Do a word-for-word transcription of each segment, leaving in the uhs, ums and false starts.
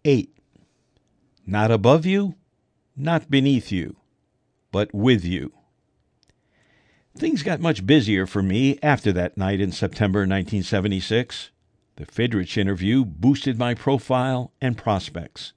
eight. Not above you, not beneath you, but with you. Things got much busier for me after that night in September nineteen seventy-six. The Fidrych interview boosted my profile and prospects.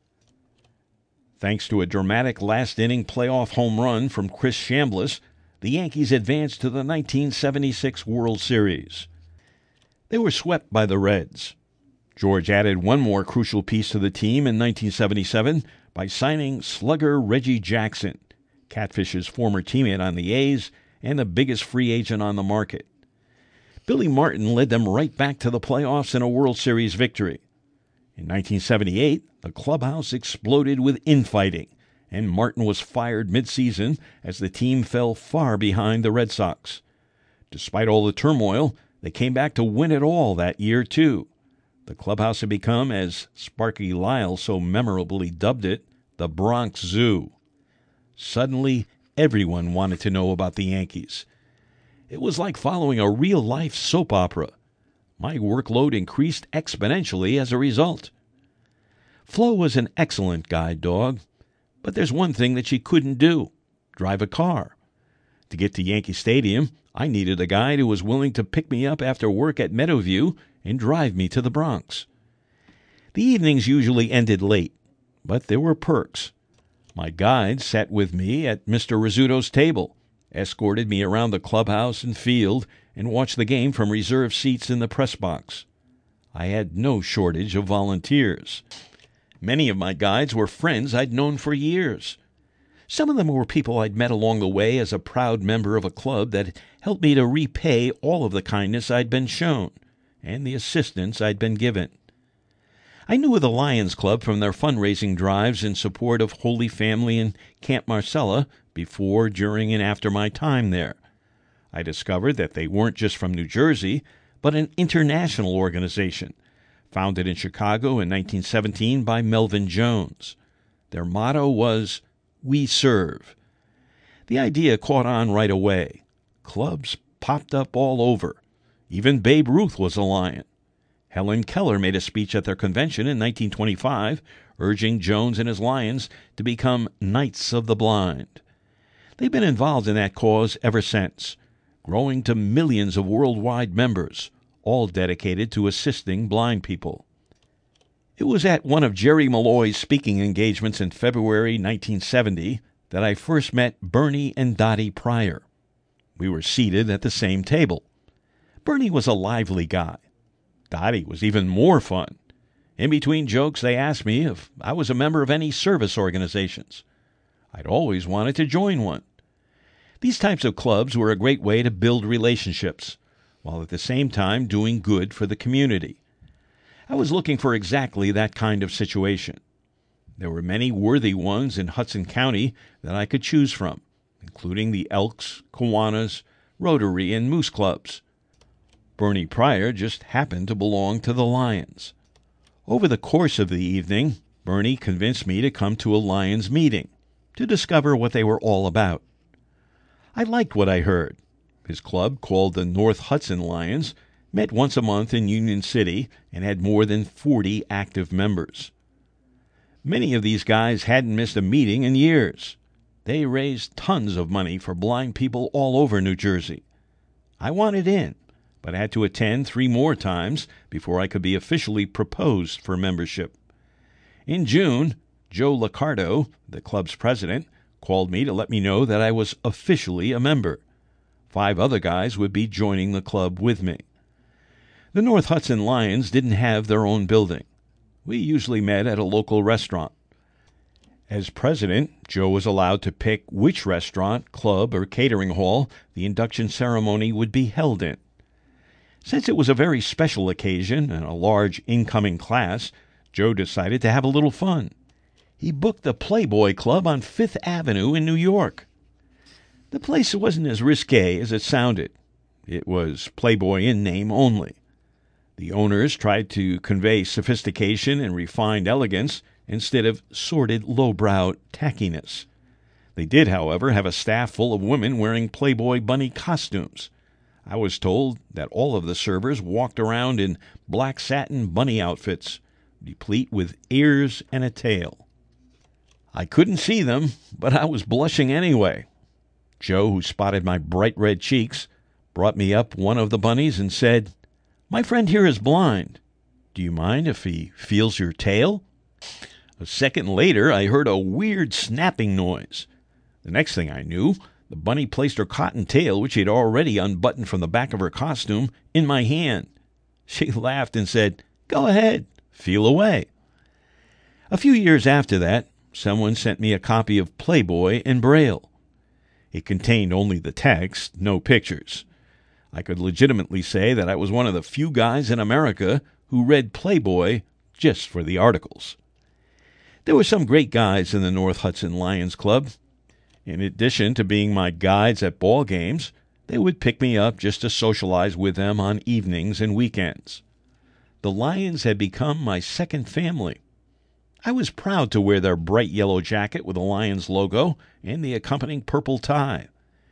Thanks to a dramatic last-inning playoff home run from Chris Chambliss, the Yankees advanced to the nineteen seventy-six World Series. They were swept by the Reds. George added one more crucial piece to the team in nineteen seventy-seven by signing slugger Reggie Jackson, Catfish's former teammate on the A's and the biggest free agent on the market. Billy Martin led them right back to the playoffs and a World Series victory. In nineteen seventy-eight, the clubhouse exploded with infighting, and Martin was fired midseason as the team fell far behind the Red Sox. Despite all the turmoil, they came back to win it all that year, too. The clubhouse had become, as Sparky Lyle so memorably dubbed it, the Bronx Zoo. Suddenly, everyone wanted to know about the Yankees. It was like following a real-life soap opera. My workload increased exponentially as a result. Flo was an excellent guide dog, but there's one thing that she couldn't do: drive a car. To get to Yankee Stadium, I needed a guide who was willing to pick me up after work at Meadowview and drive me to the Bronx. The evenings usually ended late, but there were perks. My guide sat with me at Mister Rizzuto's table, escorted me around the clubhouse and field, and watched the game from reserved seats in the press box. I had no shortage of volunteers. Many of my guides were friends I'd known for years. Some of them were people I'd met along the way as a proud member of a club that helped me to repay all of the kindness I'd been shown and the assistance I'd been given. I knew of the Lions Club from their fundraising drives in support of Holy Family and Camp Marcella before, during, and after my time there. I discovered that they weren't just from New Jersey, but an international organization, founded in Chicago in nineteen seventeen by Melvin Jones. Their motto was, "We serve." The idea caught on right away. Clubs popped up all over. Even Babe Ruth was a Lion. Helen Keller made a speech at their convention in nineteen twenty-five, urging Jones and his Lions to become Knights of the Blind. They've been involved in that cause ever since, growing to millions of worldwide members, all dedicated to assisting blind people. It was at one of Jerry Malloy's speaking engagements in February nineteen seventy that I first met Bernie and Dottie Pryor. We were seated at the same table. Bernie was a lively guy. Dottie was even more fun. In between jokes, they asked me if I was a member of any service organizations. I'd always wanted to join one. These types of clubs were a great way to build relationships, while at the same time doing good for the community. I was looking for exactly that kind of situation. There were many worthy ones in Hudson County that I could choose from, including the Elks, Kiwanis, Rotary, and Moose Clubs. Bernie Pryor just happened to belong to the Lions. Over the course of the evening, Bernie convinced me to come to a Lions meeting to discover what they were all about. I liked what I heard. His club, called the North Hudson Lions, met once a month in Union City and had more than forty active members. Many of these guys hadn't missed a meeting in years. They raised tons of money for blind people all over New Jersey. I wanted in, but I had to attend three more times before I could be officially proposed for membership. In June, Joe Liccardo, the club's president, called me to let me know that I was officially a member. Five other guys would be joining the club with me. The North Hudson Lions didn't have their own building. We usually met at a local restaurant. As president, Joe was allowed to pick which restaurant, club, or catering hall the induction ceremony would be held in. Since it was a very special occasion and a large incoming class, Joe decided to have a little fun. He booked the Playboy Club on Fifth Avenue in New York. The place wasn't as risque as it sounded. It was Playboy in name only. The owners tried to convey sophistication and refined elegance instead of sordid, lowbrow tackiness. They did, however, have a staff full of women wearing Playboy bunny costumes. I was told that all of the servers walked around in black satin bunny outfits, replete with ears and a tail. I couldn't see them, but I was blushing anyway. Joe, who spotted my bright red cheeks, brought me up one of the bunnies and said, "My friend here is blind. Do you mind if he feels your tail?" A second later, I heard a weird snapping noise. The next thing I knew, the bunny placed her cotton tail, which she had already unbuttoned from the back of her costume, in my hand. She laughed and said, "Go ahead, feel away." A few years after that, someone sent me a copy of Playboy in Braille. It contained only the text, no pictures. I could legitimately say that I was one of the few guys in America who read Playboy just for the articles. There were some great guys in the North Hudson Lions Club. In addition to being my guides at ball games, they would pick me up just to socialize with them on evenings and weekends. The Lions had become my second family. I was proud to wear their bright yellow jacket with the Lions logo and the accompanying purple tie.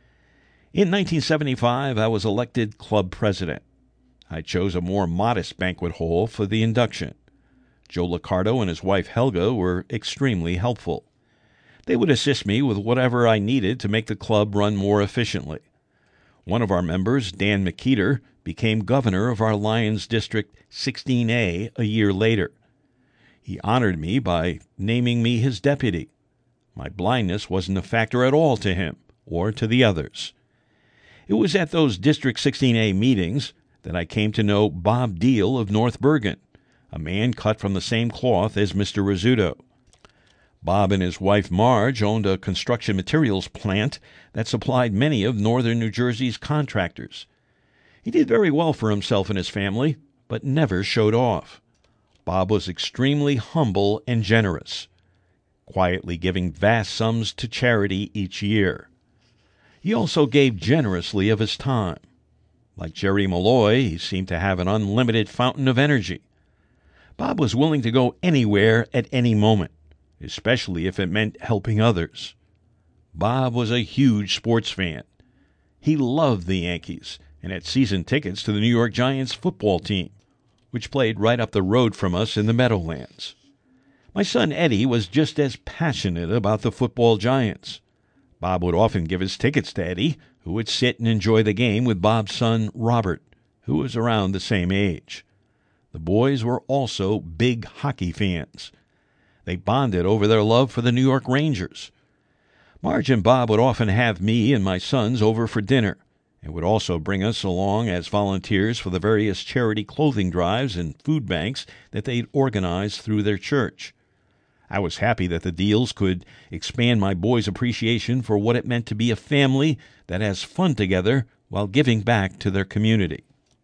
In nineteen seventy-five, I was elected club president. I chose a more modest banquet hall for the induction. Joe Liccardo and his wife Helga were extremely helpful. They would assist me with whatever I needed to make the club run more efficiently. One of our members, Dan McKeeter, became governor of our Lions District sixteen A a year later. He honored me by naming me his deputy. My blindness wasn't a factor at all to him or to the others. It was at those District sixteen A meetings that I came to know Bob Deal of North Bergen, a man cut from the same cloth as Mister Rizzuto. Bob and his wife Marge owned a construction materials plant that supplied many of northern New Jersey's contractors. He did very well for himself and his family, but never showed off. Bob was extremely humble and generous, quietly giving vast sums to charity each year. He also gave generously of his time. Like Jerry Malloy, he seemed to have an unlimited fountain of energy. Bob was willing to go anywhere at any moment, especially if it meant helping others. Bob was a huge sports fan. He loved the Yankees and had season tickets to the New York Giants football team, which played right up the road from us in the Meadowlands. My son Eddie was just as passionate about the football Giants. Bob would often give his tickets to Eddie, who would sit and enjoy the game with Bob's son Robert, who was around the same age. The boys were also big hockey fans. They bonded over their love for the New York Rangers. Marge and Bob would often have me and my sons over for dinner, and would also bring us along as volunteers for the various charity clothing drives and food banks that they'd organized through their church. I was happy that the Deals could expand my boys' appreciation for what it meant to be a family that has fun together while giving back to their community.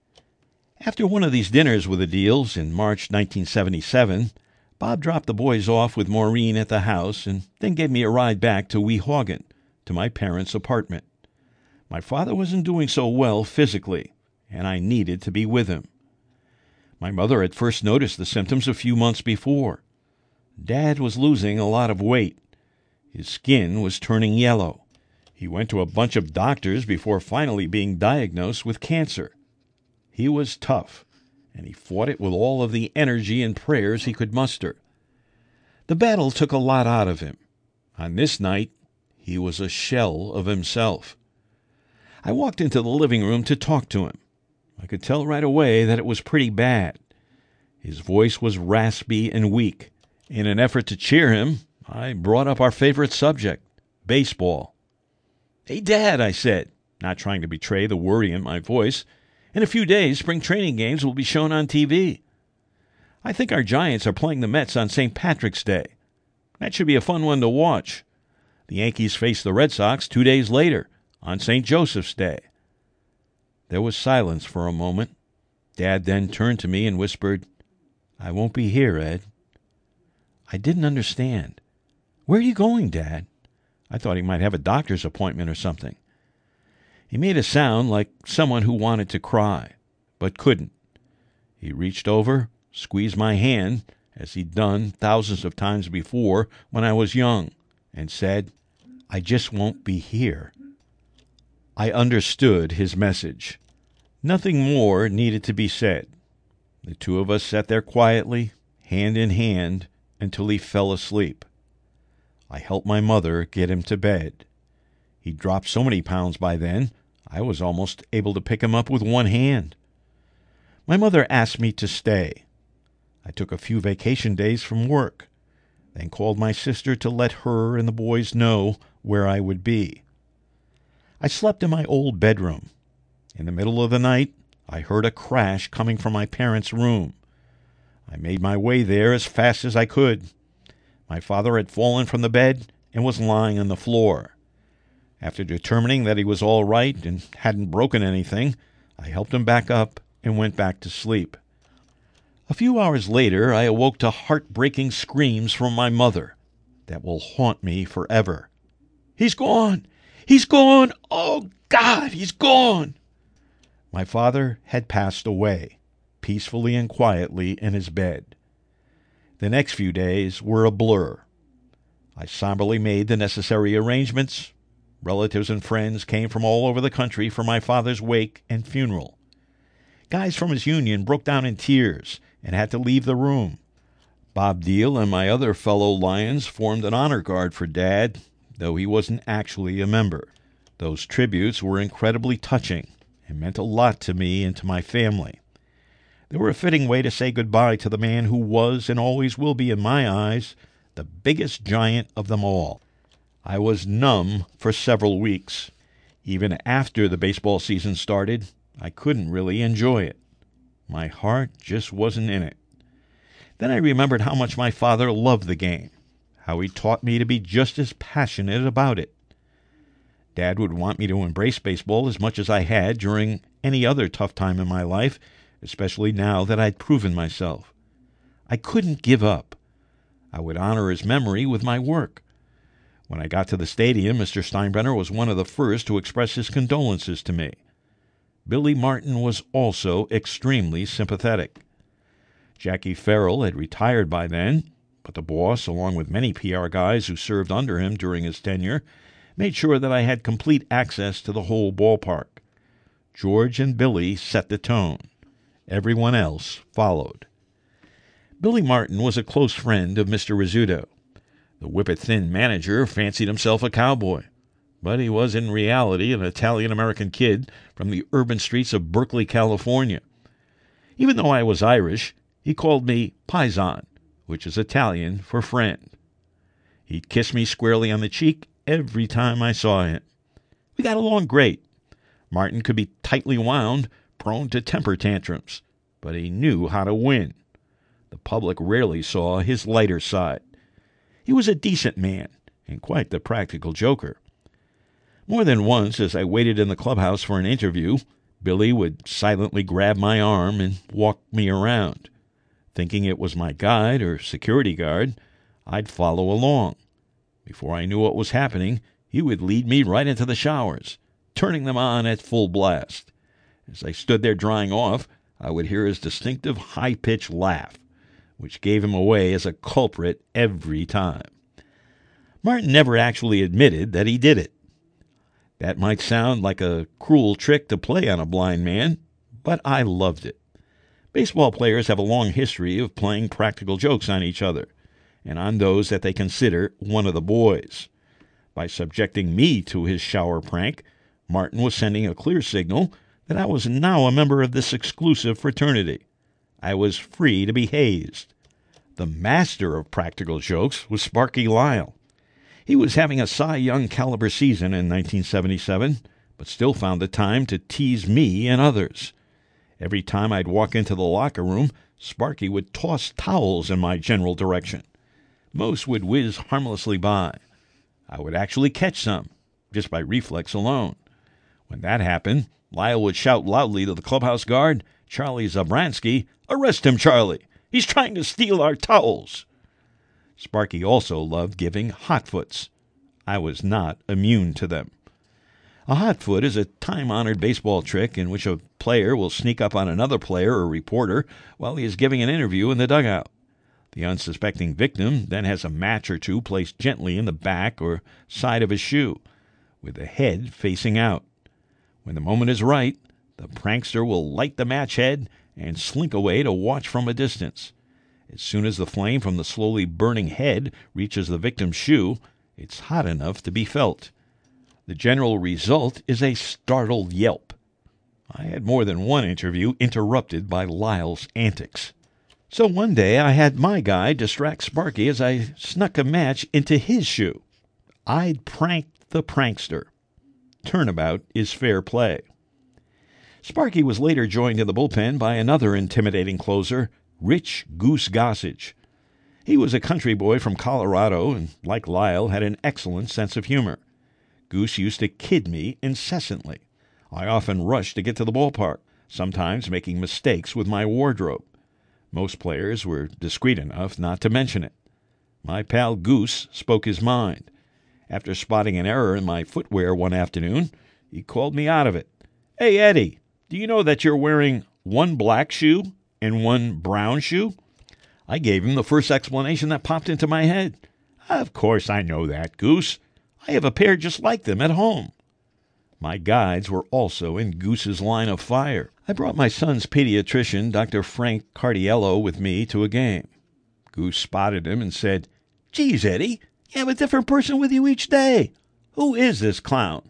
After one of these dinners with the Deals in March nineteen seventy-seven, Bob dropped the boys off with Maureen at the house and then gave me a ride back to Weehawken, to my parents' apartment. My father wasn't doing so well physically, and I needed to be with him. My mother had first noticed the symptoms a few months before. Dad was losing a lot of weight. His skin was turning yellow. He went to a bunch of doctors before finally being diagnosed with cancer. He was tough, and he fought it with all of the energy and prayers he could muster. The battle took a lot out of him. On this night, he was a shell of himself. I walked into the living room to talk to him. I could tell right away that it was pretty bad. His voice was raspy and weak. In an effort to cheer him, I brought up our favorite subject, baseball. "Hey, Dad," I said, not trying to betray the worry in my voice, "in a few days, spring training games will be shown on T V. I think our Giants are playing the Mets on Saint Patrick's Day. That should be a fun one to watch. The Yankees face the Red Sox two days later, on Saint Joseph's Day." There was silence for a moment. Dad then turned to me and whispered, "I won't be here, Ed." I didn't understand. "Where are you going, Dad?" I thought he might have a doctor's appointment or something. He made a sound like someone who wanted to cry, but couldn't. He reached over, squeezed my hand, as he'd done thousands of times before when I was young, and said, "I just won't be here." I understood his message. Nothing more needed to be said. The two of us sat there quietly, hand in hand, until he fell asleep. I helped my mother get him to bed. He dropped so many pounds by then, I was almost able to pick him up with one hand. My mother asked me to stay. I took a few vacation days from work, then called my sister to let her and the boys know where I would be. I slept in my old bedroom. In the middle of the night, I heard a crash coming from my parents' room. I made my way there as fast as I could. My father had fallen from the bed and was lying on the floor. After determining that he was all right and hadn't broken anything, I helped him back up and went back to sleep. A few hours later, I awoke to heartbreaking screams from my mother that will haunt me forever. "He's gone! He's gone! Oh, God, he's gone!" My father had passed away, peacefully and quietly in his bed. The next few days were a blur. I somberly made the necessary arrangements. Relatives and friends came from all over the country for my father's wake and funeral. Guys from his union broke down in tears and had to leave the room. Bob Deal and my other fellow Lions formed an honor guard for Dad, though he wasn't actually a member. Those tributes were incredibly touching and meant a lot to me and to my family. They were a fitting way to say goodbye to the man who was and always will be, in my eyes, the biggest giant of them all. I was numb for several weeks. Even after the baseball season started, I couldn't really enjoy it. My heart just wasn't in it. Then I remembered how much my father loved the game, how he taught me to be just as passionate about it. Dad would want me to embrace baseball as much as I had during any other tough time in my life, especially now that I'd proven myself. I couldn't give up. I would honor his memory with my work. When I got to the stadium, Mister Steinbrenner was one of the first to express his condolences to me. Billy Martin was also extremely sympathetic. Jackie Farrell had retired by then, but the boss, along with many P R guys who served under him during his tenure, made sure that I had complete access to the whole ballpark. George and Billy set the tone. Everyone else followed. Billy Martin was a close friend of Mister Rizzuto. The whippet-thin manager fancied himself a cowboy, but he was in reality an Italian-American kid from the urban streets of Berkeley, California. Even though I was Irish, he called me Paisan, which is Italian for friend. He'd kiss me squarely on the cheek every time I saw him. We got along great. Martin could be tightly wound, prone to temper tantrums, but he knew how to win. The public rarely saw his lighter side. He was a decent man and quite the practical joker. More than once, as I waited in the clubhouse for an interview, Billy would silently grab my arm and walk me around. Thinking it was my guide or security guard, I'd follow along. Before I knew what was happening, he would lead me right into the showers, turning them on at full blast. As I stood there drying off, I would hear his distinctive high-pitched laugh, which gave him away as a culprit every time. Martin never actually admitted that he did it. That might sound like a cruel trick to play on a blind man, but I loved it. Baseball players have a long history of playing practical jokes on each other, and on those that they consider one of the boys. By subjecting me to his shower prank, Martin was sending a clear signal that I was now a member of this exclusive fraternity. I was free to be hazed. The master of practical jokes was Sparky Lyle. He was having a Cy Young caliber season in nineteen seventy-seven, but still found the time to tease me and others. Every time I'd walk into the locker room, Sparky would toss towels in my general direction. Most would whiz harmlessly by. I would actually catch some, just by reflex alone. When that happened, Lyle would shout loudly to the clubhouse guard, Charlie Zabransky, "Arrest him, Charlie! He's trying to steal our towels!" Sparky also loved giving hotfoots. I was not immune to them. A hotfoot is a time-honored baseball trick in which a player will sneak up on another player or reporter while he is giving an interview in the dugout. The unsuspecting victim then has a match or two placed gently in the back or side of his shoe, with the head facing out. When the moment is right, the prankster will light the match head and slink away to watch from a distance. As soon as the flame from the slowly burning head reaches the victim's shoe, it's hot enough to be felt. The general result is a startled yelp. I had more than one interview interrupted by Lyle's antics. So one day I had my guy distract Sparky as I snuck a match into his shoe. I'd pranked the prankster. Turnabout is fair play. Sparky was later joined in the bullpen by another intimidating closer, Rich Goose Gossage. He was a country boy from Colorado and, like Lyle, had an excellent sense of humor. Goose used to kid me incessantly. I often rushed to get to the ballpark, sometimes making mistakes with my wardrobe. Most players were discreet enough not to mention it. My pal Goose spoke his mind. After spotting an error in my footwear one afternoon, he called me out of it. "Hey, Eddie, do you know that you're wearing one black shoe and one brown shoe?" I gave him the first explanation that popped into my head. "Of course I know that, Goose. I have a pair just like them at home." My guides were also in Goose's line of fire. I brought my son's pediatrician, Doctor Frank Cardiello, with me to a game. Goose spotted him and said, "Geez, Eddie, you have a different person with you each day. Who is this clown?"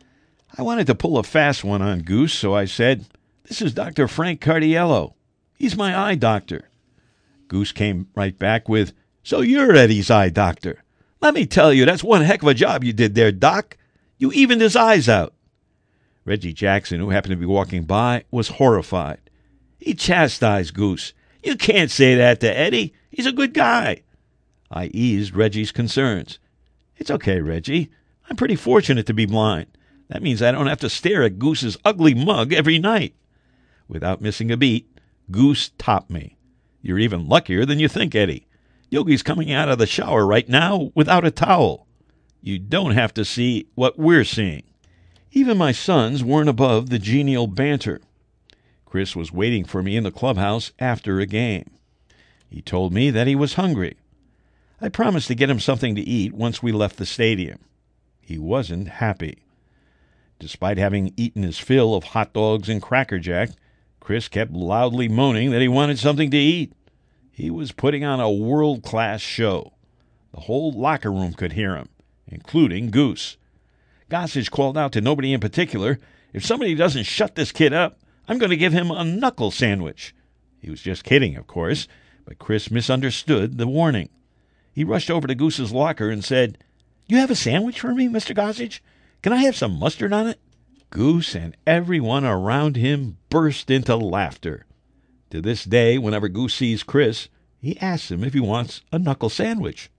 I wanted to pull a fast one on Goose, so I said, "This is Doctor Frank Cardiello. He's my eye doctor." Goose came right back with, "So you're Eddie's eye doctor. Let me tell you, that's one heck of a job you did there, Doc. You evened his eyes out." Reggie Jackson, who happened to be walking by, was horrified. He chastised Goose. "You can't say that to Eddie. He's a good guy." I eased Reggie's concerns. "It's okay, Reggie. I'm pretty fortunate to be blind. That means I don't have to stare at Goose's ugly mug every night." Without missing a beat, Goose topped me. "You're even luckier than you think, Eddie. Yogi's coming out of the shower right now without a towel. You don't have to see what we're seeing." Even my sons weren't above the genial banter. Chris was waiting for me in the clubhouse after a game. He told me that he was hungry. I promised to get him something to eat once we left the stadium. He wasn't happy. Despite having eaten his fill of hot dogs and Cracker Jack, Chris kept loudly moaning that he wanted something to eat. He was putting on a world-class show. The whole locker room could hear him, including Goose. Gossage called out to nobody in particular, "If somebody doesn't shut this kid up, I'm going to give him a knuckle sandwich." He was just kidding, of course, but Chris misunderstood the warning. He rushed over to Goose's locker and said, "You have a sandwich for me, Mister Gossage? Can I have some mustard on it?" Goose and everyone around him burst into laughter. To this day, whenever Goose sees Chris, he asks him if he wants a knuckle sandwich.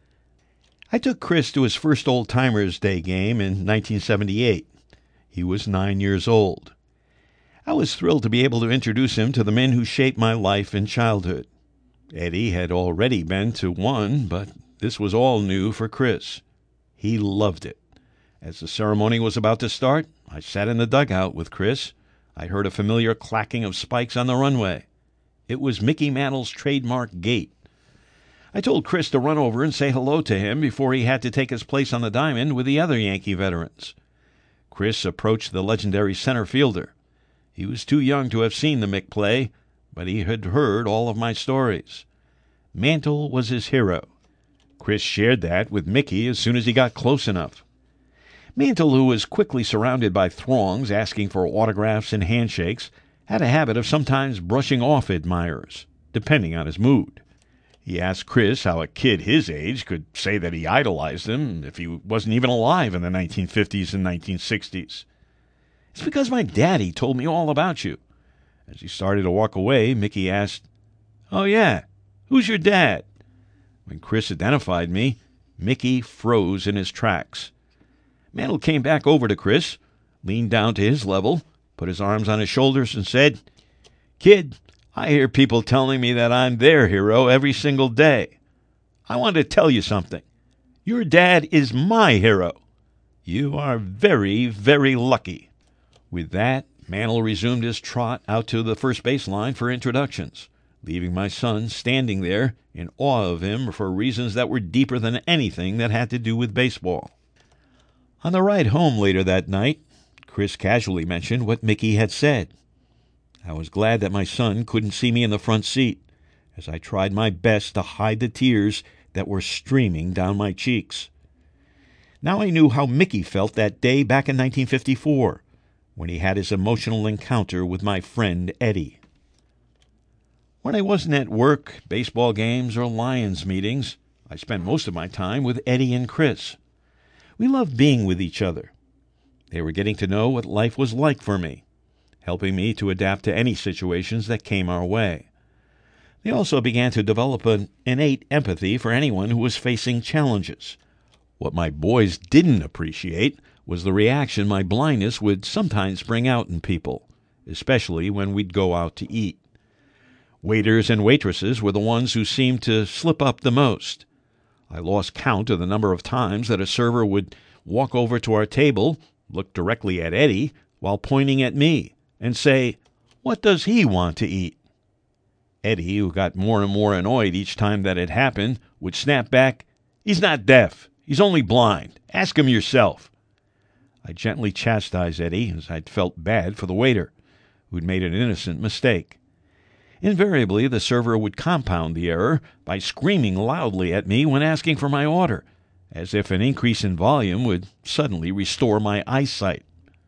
I took Chris to his first Old Timers Day game in nineteen seventy-eight. He was nine years old. I was thrilled to be able to introduce him to the men who shaped my life and childhood. Eddie had already been to one, but this was all new for Chris. He loved it. As the ceremony was about to start, I sat in the dugout with Chris. I heard a familiar clacking of spikes on the runway. It was Mickey Mantle's trademark gait. I told Chris to run over and say hello to him before he had to take his place on the diamond with the other Yankee veterans. Chris approached the legendary center fielder. He was too young to have seen the Mick play, but he had heard all of my stories. Mantle was his hero. Chris shared that with Mickey as soon as he got close enough. Mantle, who was quickly surrounded by throngs asking for autographs and handshakes, had a habit of sometimes brushing off admirers, depending on his mood. He asked Chris how a kid his age could say that he idolized him if he wasn't even alive in the nineteen fifties and nineteen sixties. "It's because my daddy told me all about you." As he started to walk away, Mickey asked, "Oh, yeah, who's your dad?" When Chris identified me, Mickey froze in his tracks. Mantle came back over to Chris, leaned down to his level, put his arms on his shoulders, and said, "Kid, I hear people telling me that I'm their hero every single day. I want to tell you something. Your dad is my hero. You are very, very lucky." With that, Mantle resumed his trot out to the first base line for introductions, leaving my son standing there in awe of him for reasons that were deeper than anything that had to do with baseball. On the ride home later that night, Chris casually mentioned what Mickey had said. I was glad that my son couldn't see me in the front seat, as I tried my best to hide the tears that were streaming down my cheeks. Now I knew how Mickey felt that day back in nineteen fifty-four, when he had his emotional encounter with my friend Eddie. When I wasn't at work, baseball games, or Lions meetings, I spent most of my time with Eddie and Chris. We loved being with each other. They were getting to know what life was like for me, helping me to adapt to any situations that came our way. They also began to develop an innate empathy for anyone who was facing challenges. What my boys didn't appreciate was the reaction my blindness would sometimes bring out in people, especially when we'd go out to eat. Waiters and waitresses were the ones who seemed to slip up the most. I lost count of the number of times that a server would walk over to our table, look directly at Eddie while pointing at me, and say, "What does he want to eat?" Eddie, who got more and more annoyed each time that it happened, would snap back, "He's not deaf. He's only blind. Ask him yourself." I gently chastised Eddie, as I'd felt bad for the waiter, who'd made an innocent mistake. Invariably, the server would compound the error by screaming loudly at me when asking for my order, as if an increase in volume would suddenly restore my eyesight.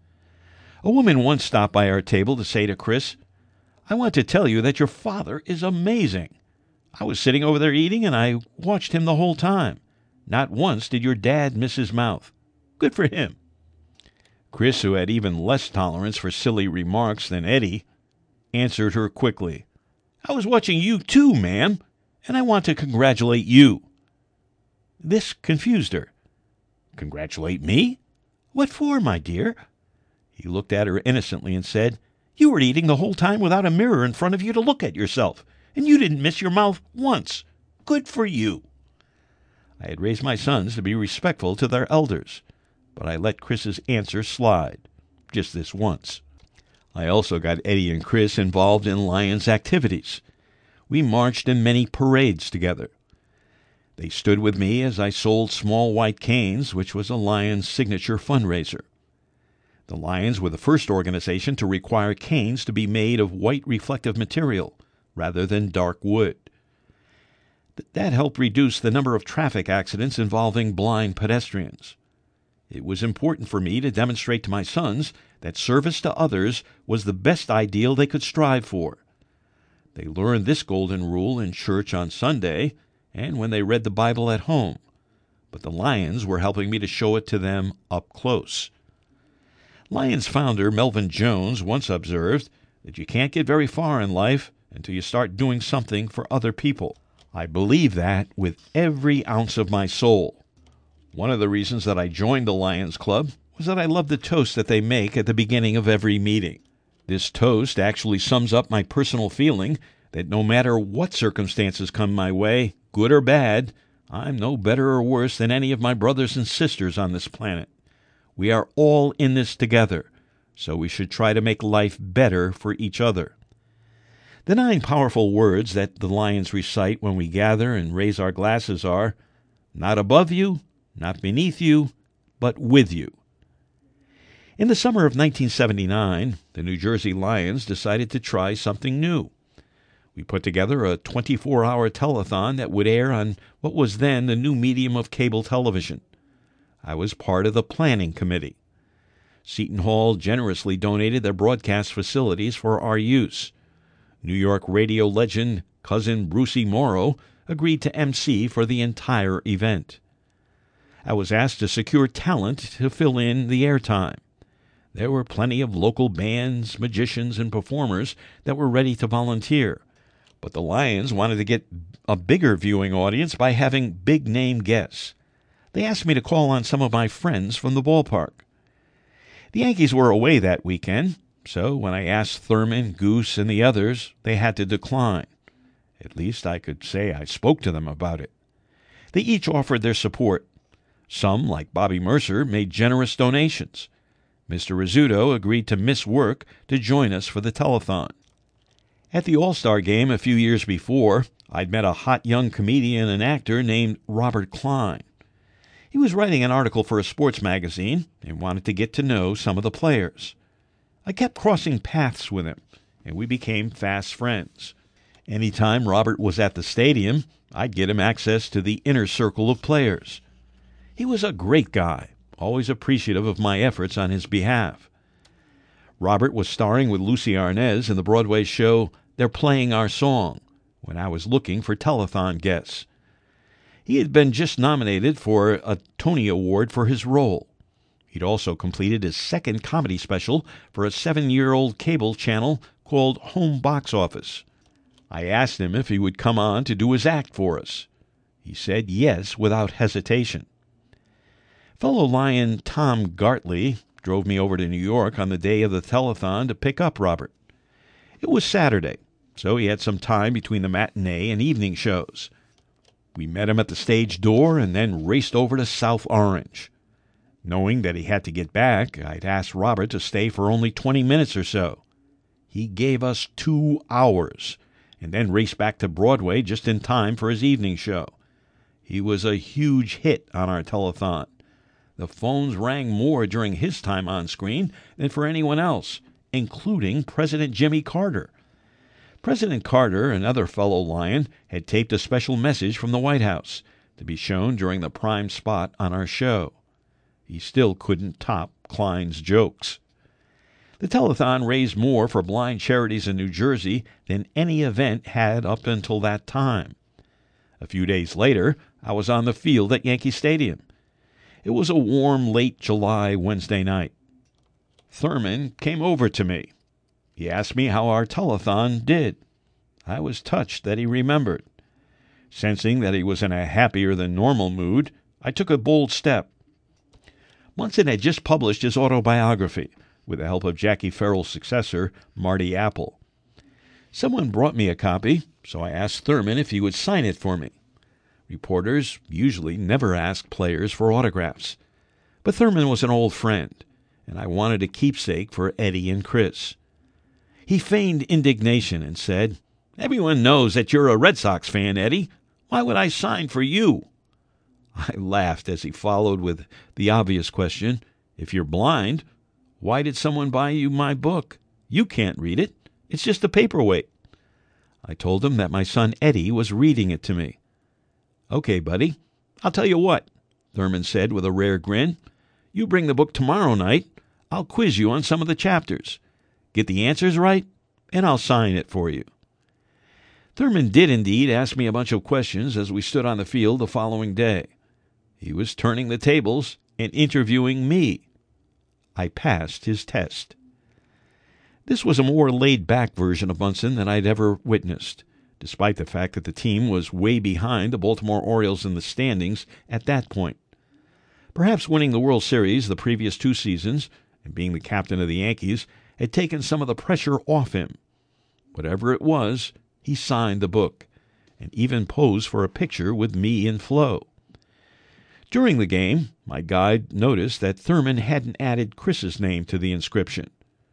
A woman once stopped by our table to say to Chris, "I want to tell you that your father is amazing. I was sitting over there eating, and I watched him the whole time. Not once did your dad miss his mouth. Good for him." Chris, who had even less tolerance for silly remarks than Eddie, answered her quickly, "I was watching you too, ma'am, and I want to congratulate you." This confused her. "Congratulate me? What for, my dear?" He looked at her innocently and said, "You were eating the whole time without a mirror in front of you to look at yourself, and you didn't miss your mouth once. Good for you." I had raised my sons to be respectful to their elders, but I let Chris's answer slide, just this once. I also got Eddie and Chris involved in Lions activities. We marched in many parades together. They stood with me as I sold small white canes, which was a Lions signature fundraiser. The Lions were the first organization to require canes to be made of white reflective material rather than dark wood. That helped reduce the number of traffic accidents involving blind pedestrians. It was important for me to demonstrate to my sons that service to others was the best ideal they could strive for. They learned this golden rule in church on Sunday and when they read the Bible at home, but the Lions were helping me to show it to them up close. Lions founder Melvin Jones once observed that you can't get very far in life until you start doing something for other people. I believe that with every ounce of my soul. One of the reasons that I joined the Lions Club was that I love the toast that they make at the beginning of every meeting. This toast actually sums up my personal feeling that no matter what circumstances come my way, good or bad, I'm no better or worse than any of my brothers and sisters on this planet. We are all in this together, so we should try to make life better for each other. The nine powerful words that the Lions recite when we gather and raise our glasses are, "Not above you, not beneath you, but with you." In the summer of nineteen seventy-nine, the New Jersey Lions decided to try something new. We put together a twenty-four hour telethon that would air on what was then the new medium of cable television. I was part of the planning committee. Seton Hall generously donated their broadcast facilities for our use. New York radio legend cousin Brucey Morrow agreed to emcee for the entire event. I was asked to secure talent to fill in the airtime. There were plenty of local bands, magicians, and performers that were ready to volunteer, but the Lions wanted to get a bigger viewing audience by having big-name guests. They asked me to call on some of my friends from the ballpark. The Yankees were away that weekend, so when I asked Thurman, Goose, and the others, they had to decline. At least I could say I spoke to them about it. They each offered their support. Some, like Bobby Mercer, made generous donations. Mister Rizzuto agreed to miss work to join us for the telethon. At the All-Star Game a few years before, I'd met a hot young comedian and actor named Robert Klein. He was writing an article for a sports magazine and wanted to get to know some of the players. I kept crossing paths with him, and we became fast friends. Anytime Robert was at the stadium, I'd get him access to the inner circle of players. He was a great guy, always appreciative of my efforts on his behalf. Robert was starring with Lucy Arnaz in the Broadway show They're Playing Our Song when I was looking for telethon guests. He had been just nominated for a Tony Award for his role. He'd also completed his second comedy special for a seven-year-old cable channel called Home Box Office. I asked him if he would come on to do his act for us. He said yes without hesitation. Fellow Lion Tom Gartley drove me over to New York on the day of the telethon to pick up Robert. It was Saturday, so he had some time between the matinee and evening shows. We met him at the stage door and then raced over to South Orange. Knowing that he had to get back, I'd asked Robert to stay for only twenty minutes or so. He gave us two hours, and then raced back to Broadway just in time for his evening show. He was a huge hit on our telethon. The phones rang more during his time on screen than for anyone else, including President Jimmy Carter. President Carter, another fellow Lion, had taped a special message from the White House to be shown during the prime spot on our show. He still couldn't top Klein's jokes. The telethon raised more for blind charities in New Jersey than any event had up until that time. A few days later, I was on the field at Yankee Stadium. It was a warm, late July Wednesday night. Thurman came over to me. He asked me how our telethon did. I was touched that he remembered. Sensing that he was in a happier-than-normal mood, I took a bold step. Munson had just published his autobiography, with the help of Jackie Farrell's successor, Marty Apple. Someone brought me a copy, so I asked Thurman if he would sign it for me. Reporters usually never ask players for autographs. But Thurman was an old friend, and I wanted a keepsake for Eddie and Chris. He feigned indignation and said, "Everyone knows that you're a Red Sox fan, Eddie. Why would I sign for you?" I laughed as he followed with the obvious question, "If you're blind, why did someone buy you my book? You can't read it. It's just a paperweight." I told him that my son Eddie was reading it to me. "Okay, buddy, I'll tell you what," Thurman said with a rare grin. "You bring the book tomorrow night. I'll quiz you on some of the chapters. Get the answers right, and I'll sign it for you." Thurman did indeed ask me a bunch of questions as we stood on the field the following day. He was turning the tables and interviewing me. I passed his test. This was a more laid-back version of Munson than I'd ever witnessed, despite the fact that the team was way behind the Baltimore Orioles in the standings at that point. Perhaps winning the World Series the previous two seasons and being the captain of the Yankees had taken some of the pressure off him. Whatever it was, he signed the book and even posed for a picture with me and Flo. During the game, my guide noticed that Thurman hadn't added Chris's name to the inscription.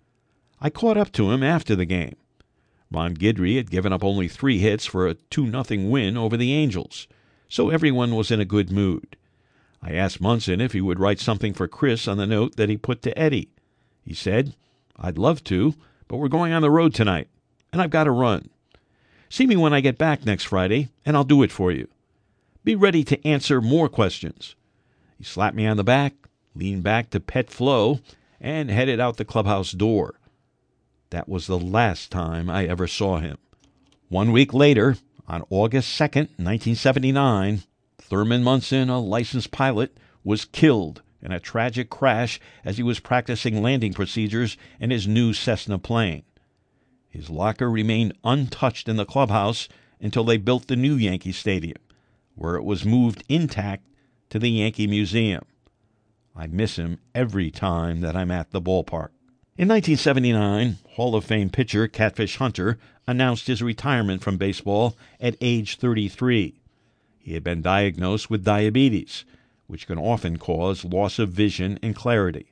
I caught up to him after the game. Ron Guidry had given up only three hits for a two nothing win over the Angels, so everyone was in a good mood. I asked Munson if he would write something for Chris on the note that he put to Eddie. He said, "I'd love to, but we're going on the road tonight, and I've got to run. See me when I get back next Friday, and I'll do it for you. Be ready to answer more questions." He slapped me on the back, leaned back to pet Flo, and headed out the clubhouse door. That was the last time I ever saw him. One week later, on August second, nineteen seventy-nine, Thurman Munson, a licensed pilot, was killed in a tragic crash as he was practicing landing procedures in his new Cessna plane. His locker remained untouched in the clubhouse until they built the new Yankee Stadium, where it was moved intact to the Yankee Museum. I miss him every time that I'm at the ballpark. In nineteen seventy-nine, Hall of Fame pitcher Catfish Hunter announced his retirement from baseball at age thirty-three. He had been diagnosed with diabetes, which can often cause loss of vision and clarity.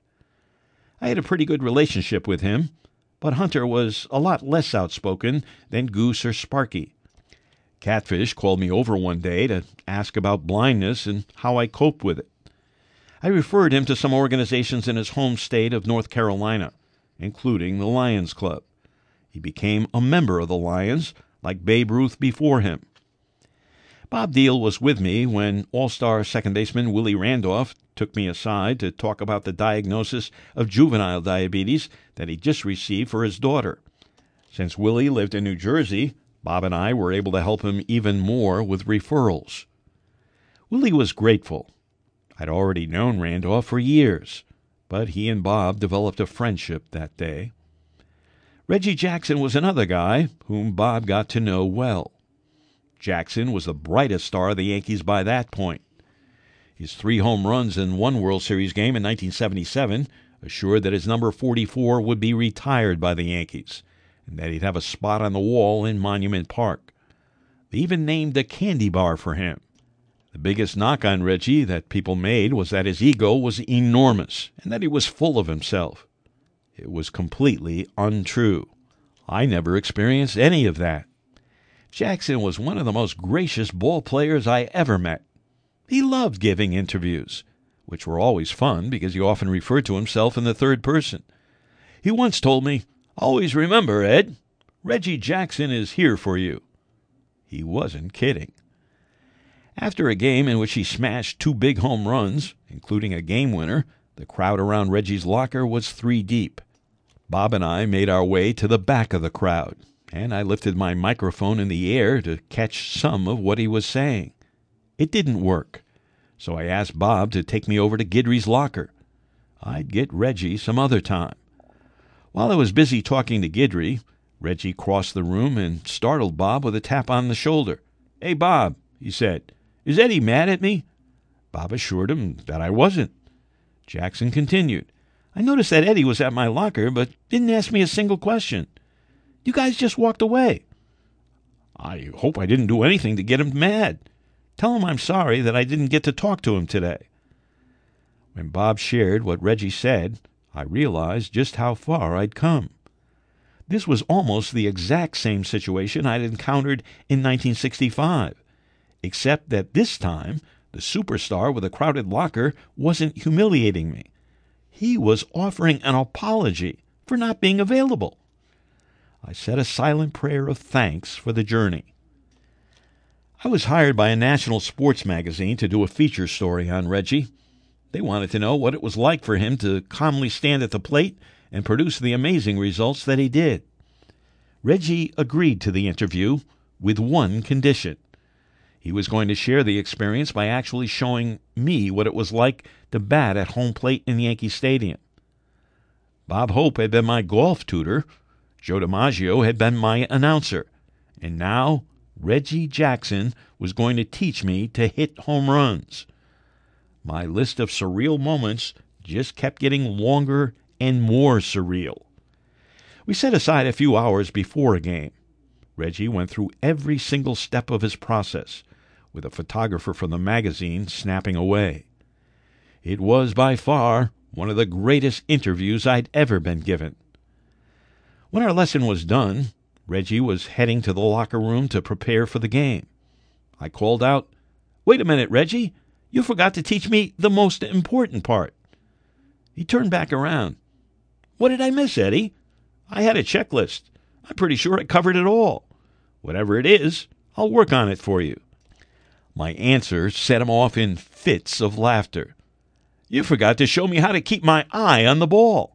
I had a pretty good relationship with him, but Hunter was a lot less outspoken than Goose or Sparky. Catfish called me over one day to ask about blindness and how I coped with it. I referred him to some organizations in his home state of North Carolina, including the Lions Club. He became a member of the Lions, like Babe Ruth before him. Bob Deal was with me when All-Star second baseman Willie Randolph took me aside to talk about the diagnosis of juvenile diabetes that he just received for his daughter. Since Willie lived in New Jersey, Bob and I were able to help him even more with referrals. Willie was grateful. I'd already known Randolph for years, but he and Bob developed a friendship that day. Reggie Jackson was another guy whom Bob got to know well. Jackson was the brightest star of the Yankees by that point. His three home runs in one World Series game in nineteen seventy-seven assured that his number forty-four would be retired by the Yankees, and that he'd have a spot on the wall in Monument Park. They even named a candy bar for him. The biggest knock on Reggie that people made was that his ego was enormous and that he was full of himself. It was completely untrue. I never experienced any of that. Jackson was one of the most gracious ball players I ever met. He loved giving interviews, which were always fun because he often referred to himself in the third person. He once told me, "Always remember, Ed, Reggie Jackson is here for you." He wasn't kidding. After a game in which he smashed two big home runs, including a game winner, the crowd around Reggie's locker was three deep. Bob and I made our way to the back of the crowd, and I lifted my microphone in the air to catch some of what he was saying. It didn't work, so I asked Bob to take me over to Guidry's locker. I'd get Reggie some other time. While I was busy talking to Guidry, Reggie crossed the room and startled Bob with a tap on the shoulder. "Hey, Bob," he said, "is Eddie mad at me?" Bob assured him that I wasn't. Jackson continued, "I noticed that Eddie was at my locker, but didn't ask me a single question. You guys just walked away." "I hope I didn't do anything to get him mad. Tell him I'm sorry that I didn't get to talk to him today." When Bob shared what Reggie said, I realized just how far I'd come. This was almost the exact same situation I'd encountered in nineteen sixty-five, except that this time the superstar with a crowded locker wasn't humiliating me. He was offering an apology for not being available. I said a silent prayer of thanks for the journey. I was hired by a national sports magazine to do a feature story on Reggie. They wanted to know what it was like for him to calmly stand at the plate and produce the amazing results that he did. Reggie agreed to the interview with one condition. He was going to share the experience by actually showing me what it was like to bat at home plate in Yankee Stadium. Bob Hope had been my golf tutor. Joe DiMaggio had been my announcer. And now Reggie Jackson was going to teach me to hit home runs. My list of surreal moments just kept getting longer and more surreal. We set aside a few hours before a game. Reggie went through every single step of his process, with a photographer from the magazine snapping away. It was by far one of the greatest interviews I'd ever been given. When our lesson was done, Reggie was heading to the locker room to prepare for the game. I called out, "Wait a minute, Reggie. You forgot to teach me the most important part." He turned back around. "What did I miss, Eddie? I had a checklist. I'm pretty sure I covered it all. Whatever it is, I'll work on it for you." My answer set him off in fits of laughter. "You forgot to show me how to keep my eye on the ball."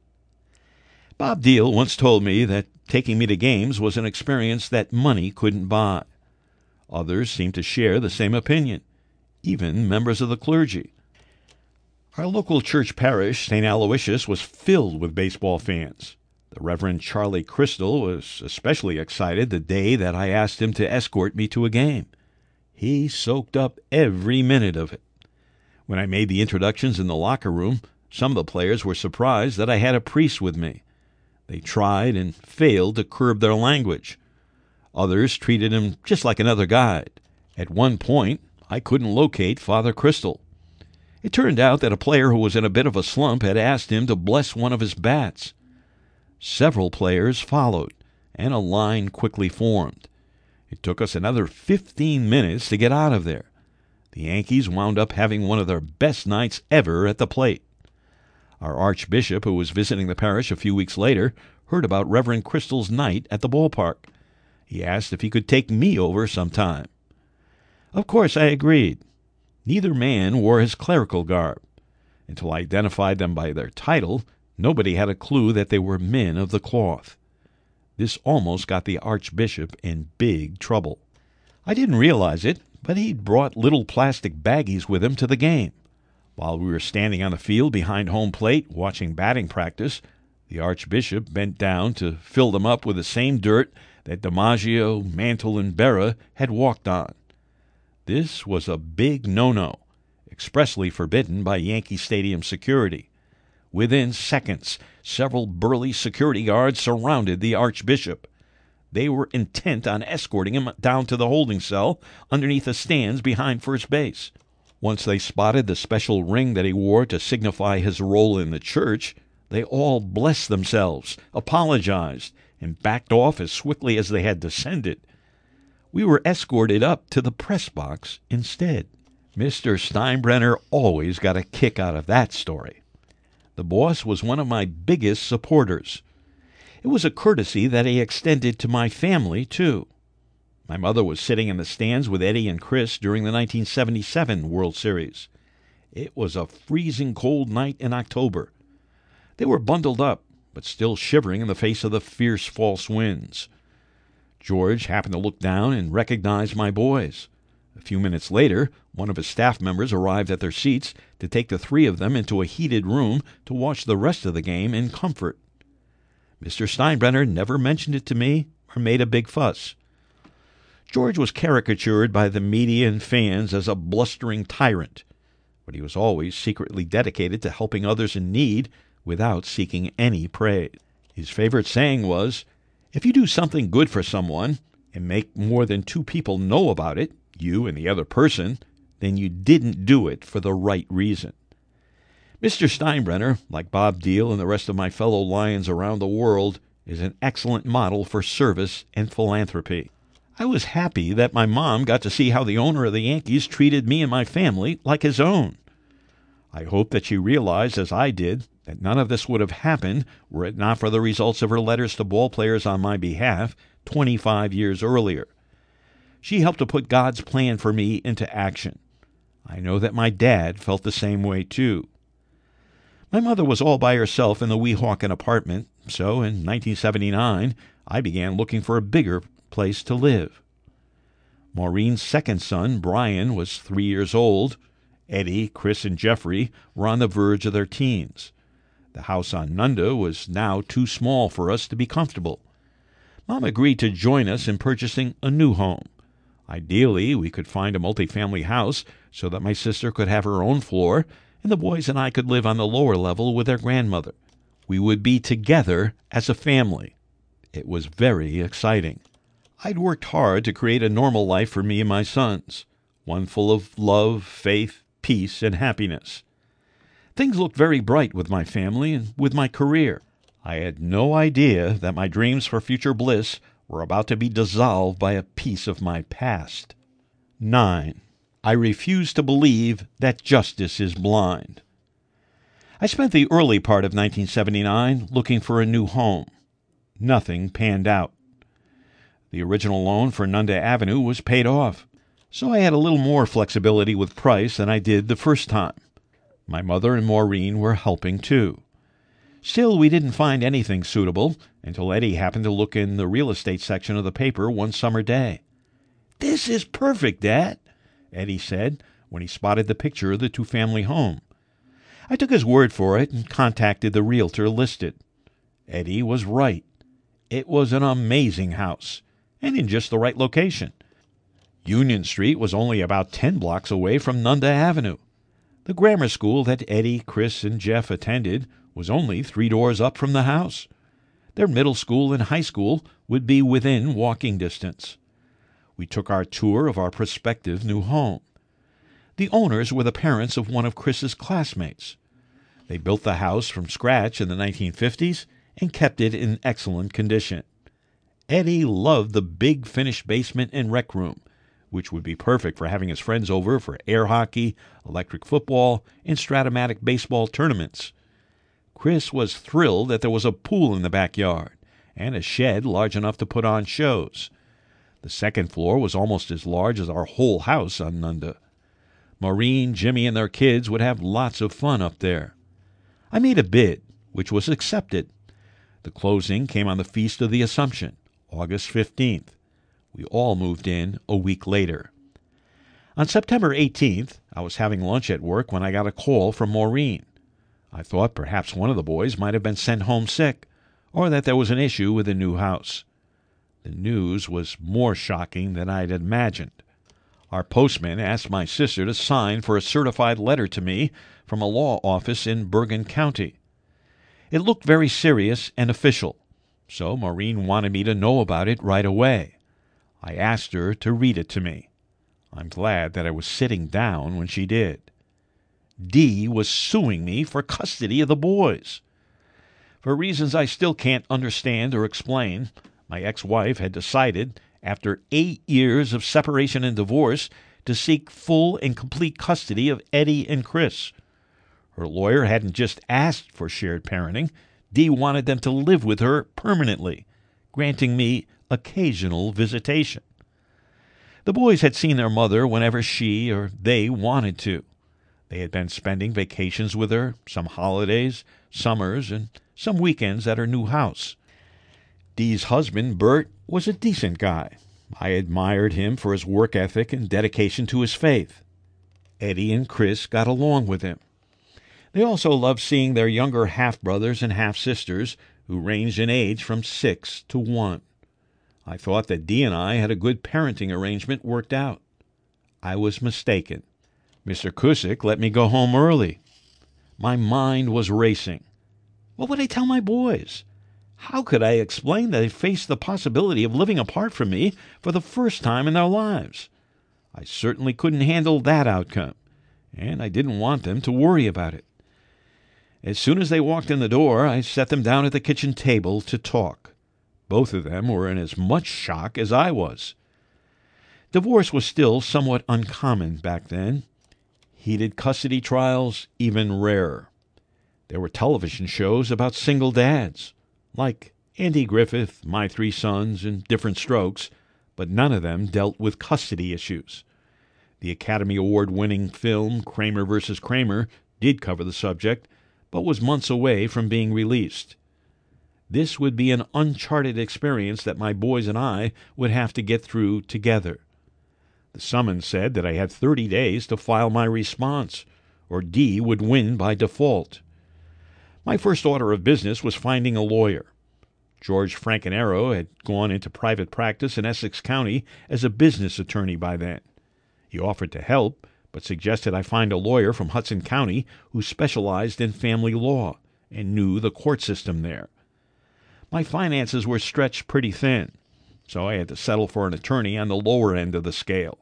Bob Deal once told me that taking me to games was an experience that money couldn't buy. Others seemed to share the same opinion, even members of the clergy. Our local church parish, Saint Aloysius, was filled with baseball fans. The Reverend Charlie Crystal was especially excited the day that I asked him to escort me to a game. He soaked up every minute of it. When I made the introductions in the locker room, some of the players were surprised that I had a priest with me. They tried and failed to curb their language. Others treated him just like another guide. At one point, I couldn't locate Father Crystal. It turned out that a player who was in a bit of a slump had asked him to bless one of his bats. Several players followed, and a line quickly formed. It took us another fifteen minutes to get out of there. The Yankees wound up having one of their best nights ever at the plate. Our archbishop, who was visiting the parish a few weeks later, heard about Reverend Crystal's night at the ballpark, He asked if he could take me over sometime. Of course, I agreed. Neither man wore his clerical garb. Until I identified them by their title, nobody had a clue that they were men of the cloth. This almost got the Archbishop in big trouble. I didn't realize it, but he'd brought little plastic baggies with him to the game. While we were standing on the field behind home plate watching batting practice, the Archbishop bent down to fill them up with the same dirt that DiMaggio, Mantle, and Berra had walked on. This was a big no-no, expressly forbidden by Yankee Stadium security. Within seconds, several burly security guards surrounded the Archbishop. They were intent on escorting him down to the holding cell underneath the stands behind first base. Once they spotted the special ring that he wore to signify his role in the church, they all blessed themselves, apologized, and backed off as swiftly as they had descended. We were escorted up to the press box instead. Mister Steinbrenner always got a kick out of that story. The boss was one of my biggest supporters. It was a courtesy that he extended to my family, too. My mother was sitting in the stands with Eddie and Chris during the nineteen seventy-seven World Series. It was a freezing cold night in October. They were bundled up, but still shivering in the face of the fierce false winds. George happened to look down and recognize my boys. A few minutes later, one of his staff members arrived at their seats to take the three of them into a heated room to watch the rest of the game in comfort. Mister Steinbrenner never mentioned it to me or made a big fuss. George was caricatured by the media and fans as a blustering tyrant, but he was always secretly dedicated to helping others in need without seeking any praise. His favorite saying was, "If you do something good for someone and make more than two people know about it, you and the other person, then you didn't do it for the right reason." Mister Steinbrenner, like Bob Deal and the rest of my fellow Lions around the world, is an excellent model for service and philanthropy. I was happy that my mom got to see how the owner of the Yankees treated me and my family like his own. I hope that she realized, as I did, that none of this would have happened were it not for the results of her letters to ball players on my behalf twenty-five years earlier. She helped to put God's plan for me into action. I know that my dad felt the same way, too. My mother was all by herself in the Weehawken apartment, so in nineteen seventy-nine I began looking for a bigger place to live. Maureen's second son, Brian, was three years old. Eddie, Chris, and Jeffrey were on the verge of their teens. The house on Nunda was now too small for us to be comfortable. Mom agreed to join us in purchasing a new home. Ideally, we could find a multifamily house so that my sister could have her own floor and the boys and I could live on the lower level with their grandmother. We would be together as a family. It was very exciting. I'd worked hard to create a normal life for me and my sons, one full of love, faith, peace, and happiness. Things looked very bright with my family and with my career. I had no idea that my dreams for future bliss were about to be dissolved by a piece of my past. Nine. I refuse to believe that justice is blind. I spent the early part of nineteen seventy-nine looking for a new home. Nothing panned out. The original loan for Nunda Avenue was paid off, so I had a little more flexibility with price than I did the first time. My mother and Maureen were helping too. Still, we didn't find anything suitable until Eddie happened to look in the real estate section of the paper one summer day. "This is perfect, Dad," Eddie said when he spotted the picture of the two-family home. I took his word for it and contacted the realtor listed. Eddie was right. It was an amazing house, and in just the right location. Union Street was only about ten blocks away from Nunda Avenue. The grammar school that Eddie, Chris, and Jeff attended was only three doors up from the house. Their middle school and high school would be within walking distance. We took our tour of our prospective new home. The owners were the parents of one of Chris's classmates. They built the house from scratch in the nineteen fifties and kept it in excellent condition. Eddie loved the big finished basement and rec room, which would be perfect for having his friends over for air hockey, electric football, and Stratomatic baseball tournaments. Chris was thrilled that there was a pool in the backyard and a shed large enough to put on shows. The second floor was almost as large as our whole house on Nunda. Maureen, Jimmy, and their kids would have lots of fun up there. I made a bid, which was accepted. The closing came on the Feast of the Assumption, August fifteenth. We all moved in a week later. On September eighteenth, I was having lunch at work when I got a call from Maureen. I thought perhaps one of the boys might have been sent home sick, or that there was an issue with the new house. The news was more shocking than I had imagined. Our postman asked my sister to sign for a certified letter to me from a law office in Bergen County. It looked very serious and official, so Maureen wanted me to know about it right away. I asked her to read it to me. I'm glad that I was sitting down when she did. Dee was suing me for custody of the boys. For reasons I still can't understand or explain, my ex-wife had decided, after eight years of separation and divorce, to seek full and complete custody of Eddie and Chris. Her lawyer hadn't just asked for shared parenting. Dee wanted them to live with her permanently, granting me occasional visitation. The boys had seen their mother whenever she or they wanted to. They had been spending vacations with her, some holidays, summers, and some weekends at her new house. Dee's husband, Bert, was a decent guy. I admired him for his work ethic and dedication to his faith. Eddie and Chris got along with him. They also loved seeing their younger half-brothers and half-sisters, who ranged in age from six to one. I thought that Dee and I had a good parenting arrangement worked out. I was mistaken. Mister Cusick let me go home early. My mind was racing. What would I tell my boys? How could I explain that they faced the possibility of living apart from me for the first time in their lives? I certainly couldn't handle that outcome, and I didn't want them to worry about it. As soon as they walked in the door, I set them down at the kitchen table to talk. Both of them were in as much shock as I was. Divorce was still somewhat uncommon back then. Heated custody trials even rarer. There were television shows about single dads, like Andy Griffith, My Three Sons, and Different Strokes, but none of them dealt with custody issues. The Academy Award-winning film Kramer versus Kramer did cover the subject, but was months away from being released. This would be an uncharted experience that my boys and I would have to get through together. The summons said that I had thirty days to file my response, or Dee would win by default. My first order of business was finding a lawyer. George Francanero had gone into private practice in Essex County as a business attorney by then. He offered to help, but suggested I find a lawyer from Hudson County who specialized in family law and knew the court system there. My finances were stretched pretty thin, so I had to settle for an attorney on the lower end of the scale.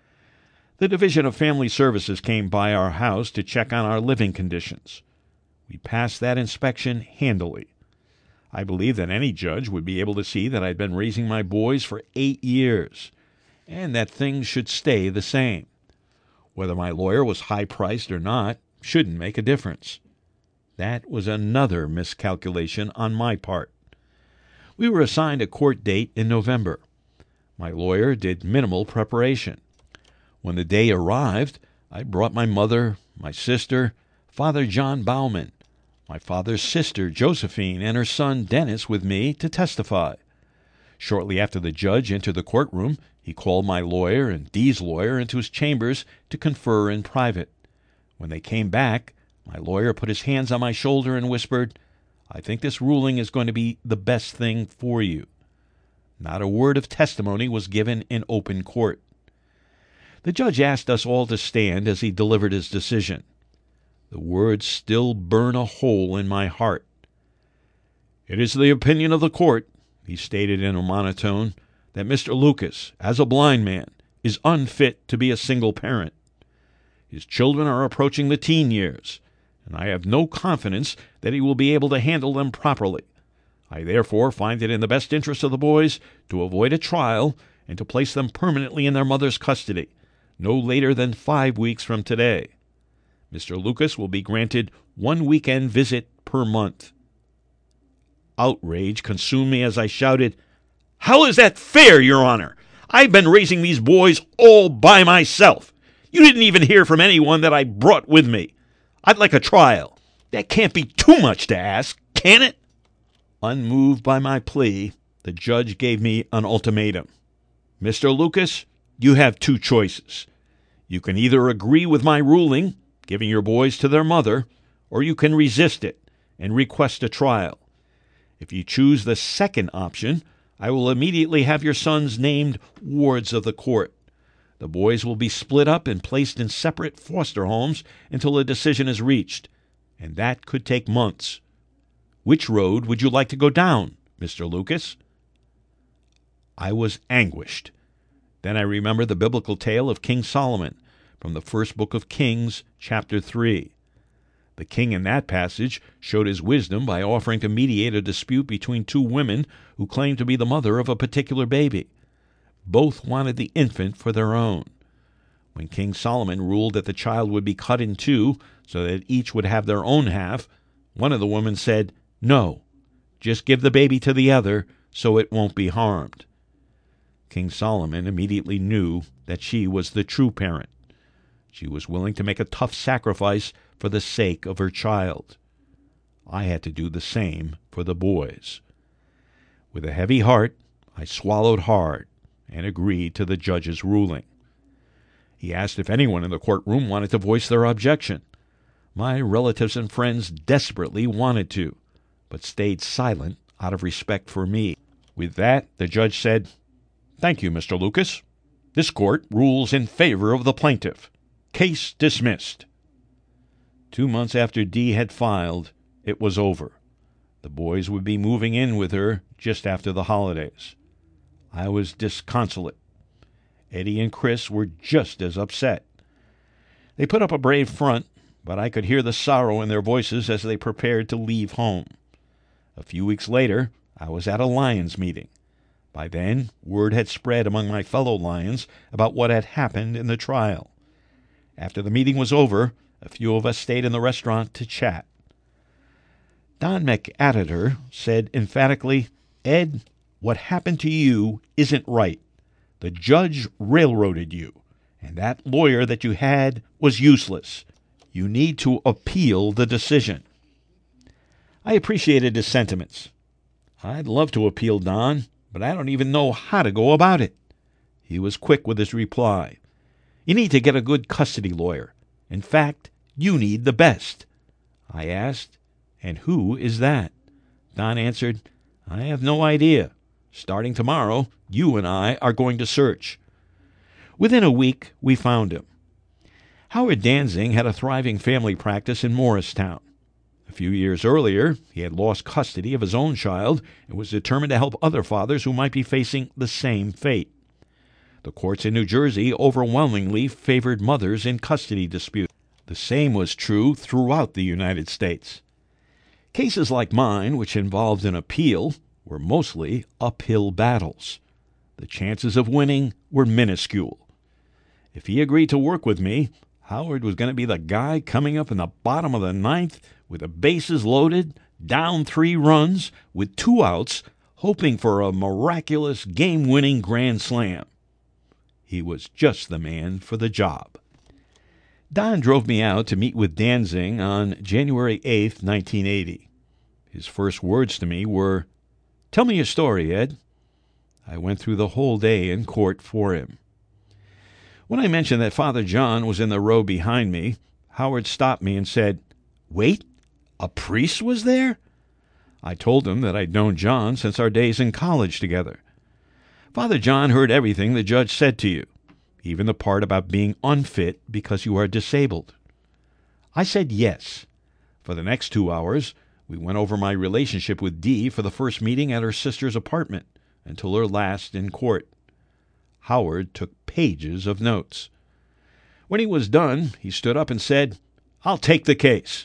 The Division of Family Services came by our house to check on our living conditions. We passed that inspection handily. I believe that any judge would be able to see that I'd been raising my boys for eight years, and that things should stay the same. Whether my lawyer was high-priced or not shouldn't make a difference. That was another miscalculation on my part. We were assigned a court date in November. My lawyer did minimal preparation. When the day arrived, I brought my mother, my sister, Father John Bauman, my father's sister Josephine, and her son Dennis with me to testify. Shortly after the judge entered the courtroom, he called my lawyer and Dee's lawyer into his chambers to confer in private. When they came back, my lawyer put his hands on my shoulder and whispered, "I think this ruling is going to be the best thing for you." Not a word of testimony was given in open court. The judge asked us all to stand as he delivered his decision. The words still burn a hole in my heart. "It is the opinion of the court," he stated in a monotone, "that Mister Lucas, as a blind man, is unfit to be a single parent. His children are approaching the teen years, and I have no confidence that he will be able to handle them properly. I therefore find it in the best interest of the boys to avoid a trial and to place them permanently in their mother's custody, no later than five weeks from today. Mister Lucas will be granted one weekend visit per month." Outrage consumed me as I shouted, "How is that fair, Your Honor? I've been raising these boys all by myself. You didn't even hear from anyone that I brought with me. I'd like a trial. That can't be too much to ask, can it?" Unmoved by my plea, the judge gave me an ultimatum. "Mister Lucas, you have two choices. You can either agree with my ruling, giving your boys to their mother, or you can resist it and request a trial. If you choose the second option, I will immediately have your sons named wards of the court. The boys will be split up and placed in separate foster homes until a decision is reached, and that could take months. Which road would you like to go down, Mister Lucas?" I was anguished. Then I remembered the biblical tale of King Solomon from the first book of Kings, chapter three. The king in that passage showed his wisdom by offering to mediate a dispute between two women who claimed to be the mother of a particular baby. Both wanted the infant for their own. When King Solomon ruled that the child would be cut in two so that each would have their own half, one of the women said, "No, just give the baby to the other so it won't be harmed." King Solomon immediately knew that she was the true parent. She was willing to make a tough sacrifice for the sake of her child. I had to do the same for the boys. With a heavy heart, I swallowed hard and agreed to the judge's ruling. He asked if anyone in the courtroom wanted to voice their objection. My relatives and friends desperately wanted to, but stayed silent out of respect for me. With that, the judge said, "Thank you, Mister Lucas. This court rules in favor of the plaintiff. Case dismissed." Two months after Dee had filed, it was over. The boys would be moving in with her just after the holidays. I was disconsolate. Eddie and Chris were just as upset. They put up a brave front, but I could hear the sorrow in their voices as they prepared to leave home. A few weeks later, I was at a Lions meeting. By then, word had spread among my fellow Lions about what had happened in the trial. After the meeting was over, a few of us stayed in the restaurant to chat. Don McAditor said emphatically, "Ed, what happened to you isn't right. The judge railroaded you, and that lawyer that you had was useless. You need to appeal the decision." I appreciated his sentiments. "I'd love to appeal, Don, but I don't even know how to go about it." He was quick with his reply. "You need to get a good custody lawyer. In fact, you need the best." I asked, "And who is that?" Don answered, "I have no idea. Starting tomorrow, you and I are going to search." Within a week, we found him. Howard Danzing had a thriving family practice in Morristown. A few years earlier, he had lost custody of his own child and was determined to help other fathers who might be facing the same fate. The courts in New Jersey overwhelmingly favored mothers in custody disputes. The same was true throughout the United States. Cases like mine, which involved an appeal, were mostly uphill battles. The chances of winning were minuscule. If he agreed to work with me, Howard was going to be the guy coming up in the bottom of the ninth with the bases loaded, down three runs, with two outs, hoping for a miraculous game-winning grand slam. He was just the man for the job. Don drove me out to meet with Danzing on January eighth, nineteen eighty. His first words to me were, "Tell me your story, Ed." I went through the whole day in court for him. When I mentioned that Father John was in the row behind me, Howard stopped me and said, "Wait, a priest was there?" I told him that I'd known John since our days in college together. "Father John heard everything the judge said to you, even the part about being unfit because you are disabled." I said yes. For the next two hours, we went over my relationship with Dee for the first meeting at her sister's apartment until her last in court. Howard took pages of notes. When he was done, he stood up and said, "I'll take the case."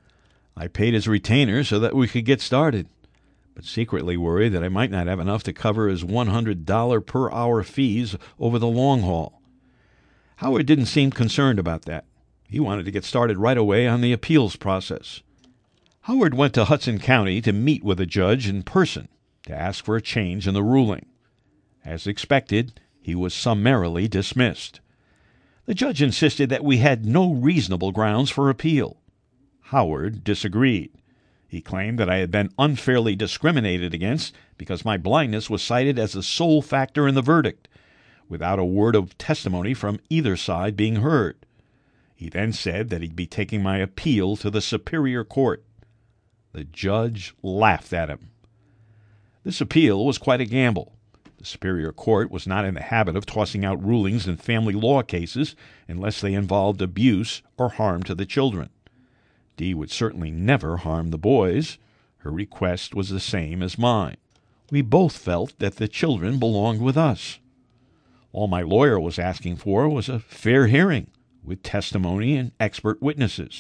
I paid his retainer so that we could get started, but secretly worried that I might not have enough to cover his one hundred dollars per hour fees over the long haul. Howard didn't seem concerned about that. He wanted to get started right away on the appeals process. Howard went to Hudson County to meet with a judge in person to ask for a change in the ruling. As expected, he was summarily dismissed. The judge insisted that we had no reasonable grounds for appeal. Howard disagreed. He claimed that I had been unfairly discriminated against because my blindness was cited as the sole factor in the verdict, without a word of testimony from either side being heard. He then said that he'd be taking my appeal to the Superior Court. The judge laughed at him. This appeal was quite a gamble. The Superior Court was not in the habit of tossing out rulings in family law cases unless they involved abuse or harm to the children. Dee would certainly never harm the boys. Her request was the same as mine. We both felt that the children belonged with us. All my lawyer was asking for was a fair hearing, with testimony and expert witnesses.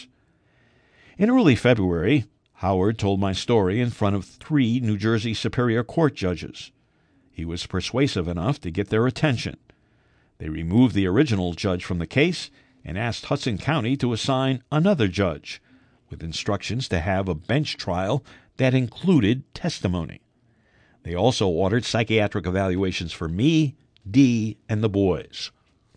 In early February, Howard told my story in front of three New Jersey Superior Court judges. He was persuasive enough to get their attention. They removed the original judge from the case and asked Hudson County to assign another judge, with instructions to have a bench trial that included testimony. They also ordered psychiatric evaluations for me, Dee, and the boys.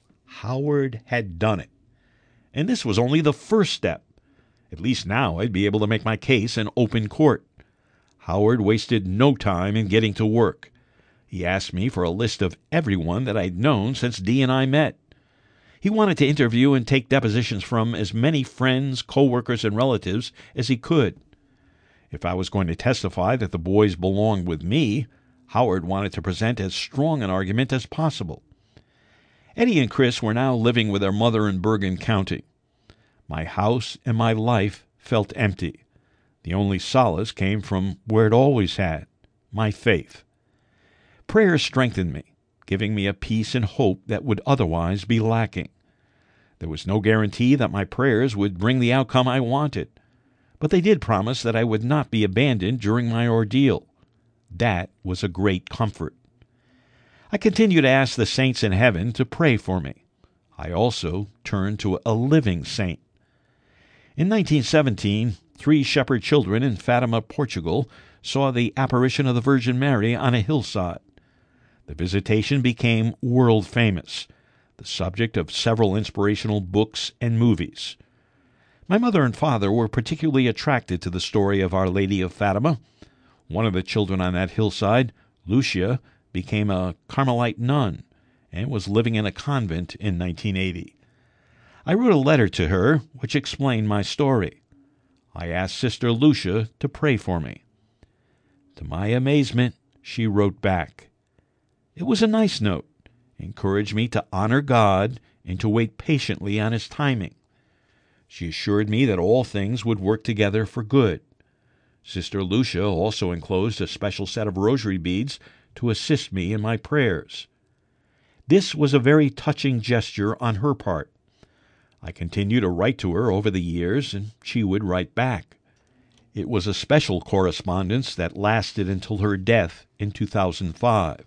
Howard had done it. And this was only the first step. At least now I'd be able to make my case in open court. Howard wasted no time in getting to work. He asked me for a list of everyone that I'd known since Dee and I met. He wanted to interview and take depositions from as many friends, co-workers, and relatives as he could. If I was going to testify that the boys belonged with me, Howard wanted to present as strong an argument as possible. Eddie and Chris were now living with their mother in Bergen County. My house and my life felt empty. The only solace came from where it always had, my faith. Prayer strengthened me, giving me a peace and hope that would otherwise be lacking. There was no guarantee that my prayers would bring the outcome I wanted, but they did promise that I would not be abandoned during my ordeal. That was a great comfort. I continued to ask the saints in heaven to pray for me. I also turned to a living saint. In nineteen seventeen, three shepherd children in Fatima, Portugal, saw the apparition of the Virgin Mary on a hillside. The visitation became world famous, the subject of several inspirational books and movies. My mother and father were particularly attracted to the story of Our Lady of Fatima. One of the children on that hillside, Lucia, became a Carmelite nun and was living in a convent in nineteen eighty. I wrote a letter to her which explained my story. I asked Sister Lucia to pray for me. To my amazement, she wrote back. It was a nice note, encouraged me to honor God and to wait patiently on His timing. She assured me that all things would work together for good. Sister Lucia also enclosed a special set of rosary beads to assist me in my prayers. This was a very touching gesture on her part. I continued to write to her over the years, and she would write back. It was a special correspondence that lasted until her death in two thousand five.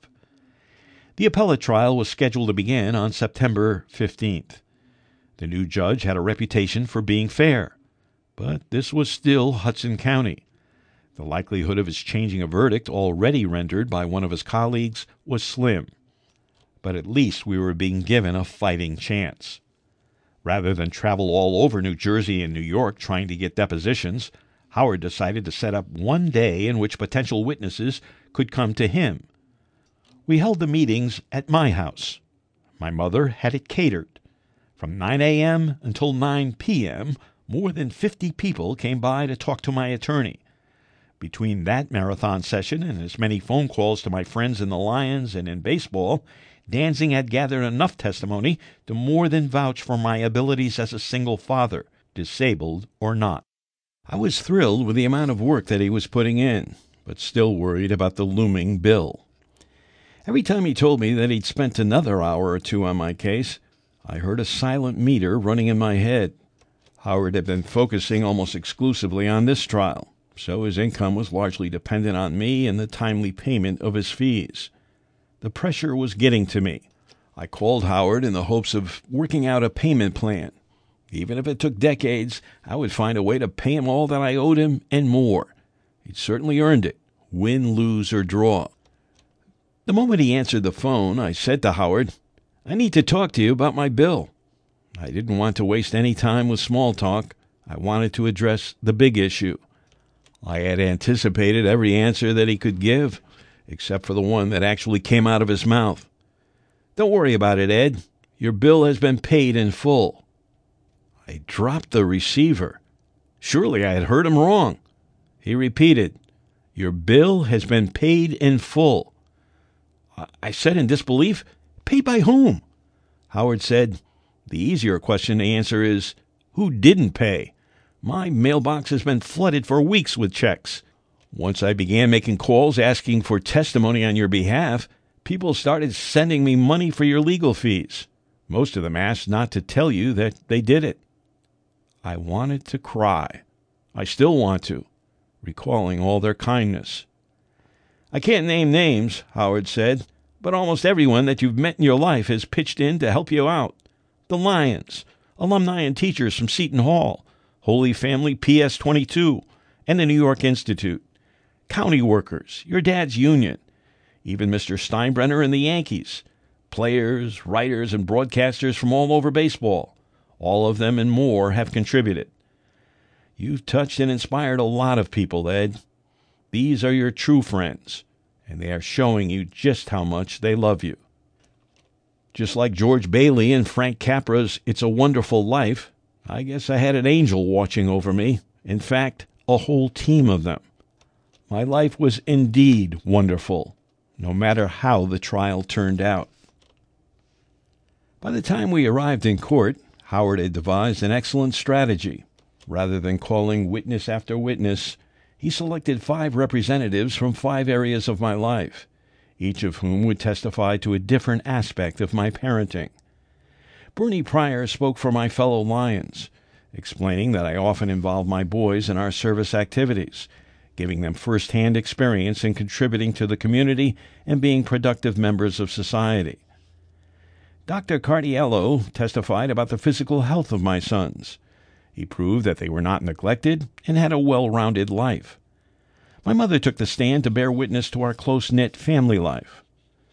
The appellate trial was scheduled to begin on September fifteenth. The new judge had a reputation for being fair, but this was still Hudson County. The likelihood of his changing a verdict already rendered by one of his colleagues was slim, but at least we were being given a fighting chance. Rather than travel all over New Jersey and New York trying to get depositions, Howard decided to set up one day in which potential witnesses could come to him. We held the meetings at my house. My mother had it catered. From nine a.m. until nine p.m., more than fifty people came by to talk to my attorney. Between that marathon session and as many phone calls to my friends in the Lions and in baseball, Danzig had gathered enough testimony to more than vouch for my abilities as a single father, disabled or not. I was thrilled with the amount of work that he was putting in, but still worried about the looming bill. Every time he told me that he'd spent another hour or two on my case, I heard a silent meter running in my head. Howard had been focusing almost exclusively on this trial, so his income was largely dependent on me and the timely payment of his fees. The pressure was getting to me. I called Howard in the hopes of working out a payment plan. Even if it took decades, I would find a way to pay him all that I owed him and more. He'd certainly earned it, win, lose, or draw. The moment he answered the phone, I said to Howard, "I need to talk to you about my bill." I didn't want to waste any time with small talk. I wanted to address the big issue. I had anticipated every answer that he could give, except for the one that actually came out of his mouth. "Don't worry about it, Ed. Your bill has been paid in full." I dropped the receiver. Surely I had heard him wrong. He repeated, "Your bill has been paid in full." I said in disbelief, "Paid by whom?" Howard said, "The easier question to answer is, who didn't pay? My mailbox has been flooded for weeks with checks. Once I began making calls asking for testimony on your behalf, people started sending me money for your legal fees. Most of them asked not to tell you that they did it." I wanted to cry. I still want to, recalling all their kindness. "I can't name names," Howard said, "but almost everyone that you've met in your life has pitched in to help you out. The Lions, alumni and teachers from Seton Hall, Holy Family P S twenty-two, and the New York Institute, county workers, your dad's union, even Mister Steinbrenner and the Yankees, players, writers, and broadcasters from all over baseball. All of them and more have contributed. You've touched and inspired a lot of people, Ed. These are your true friends, and they are showing you just how much they love you." Just like George Bailey and Frank Capra's It's a Wonderful Life, I guess I had an angel watching over me. In fact, a whole team of them. My life was indeed wonderful, no matter how the trial turned out. By the time we arrived in court, Howard had devised an excellent strategy. Rather than calling witness after witness, he selected five representatives from five areas of my life, each of whom would testify to a different aspect of my parenting. Bernie Pryor spoke for my fellow Lions, explaining that I often involved my boys in our service activities, giving them first-hand experience in contributing to the community and being productive members of society. Doctor Cardiello testified about the physical health of my sons. He proved that they were not neglected and had a well-rounded life. My mother took the stand to bear witness to our close-knit family life.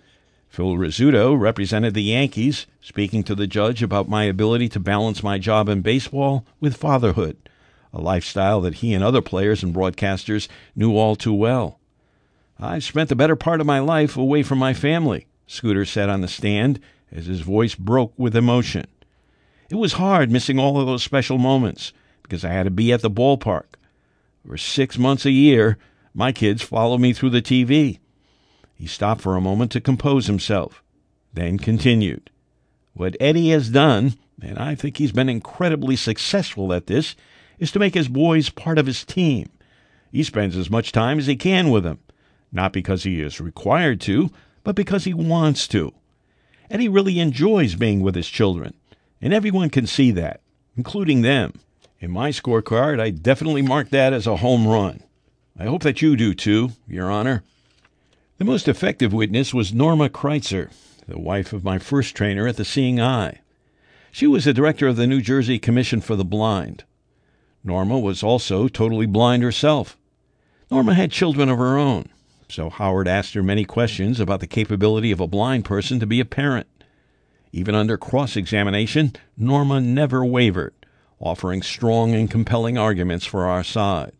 Phil Rizzuto represented the Yankees, speaking to the judge about my ability to balance my job in baseball with fatherhood, a lifestyle that he and other players and broadcasters knew all too well. "I've spent the better part of my life away from my family," Scooter said on the stand, as his voice broke with emotion. "It was hard missing all of those special moments because I had to be at the ballpark. For six months a year, my kids followed me through the T V." He stopped for a moment to compose himself, then continued. "What Eddie has done, and I think he's been incredibly successful at this, is to make his boys part of his team. He spends as much time as he can with them, not because he is required to, but because he wants to. And he really enjoys being with his children, and everyone can see that, including them. In my scorecard, I definitely mark that as a home run. I hope that you do too, Your Honor." The most effective witness was Norma Kreitzer, the wife of my first trainer at the Seeing Eye. She was the director of the New Jersey Commission for the Blind. Norma was also totally blind herself. Norma had children of her own, so Howard asked her many questions about the capability of a blind person to be a parent. Even under cross-examination, Norma never wavered, offering strong and compelling arguments for our side.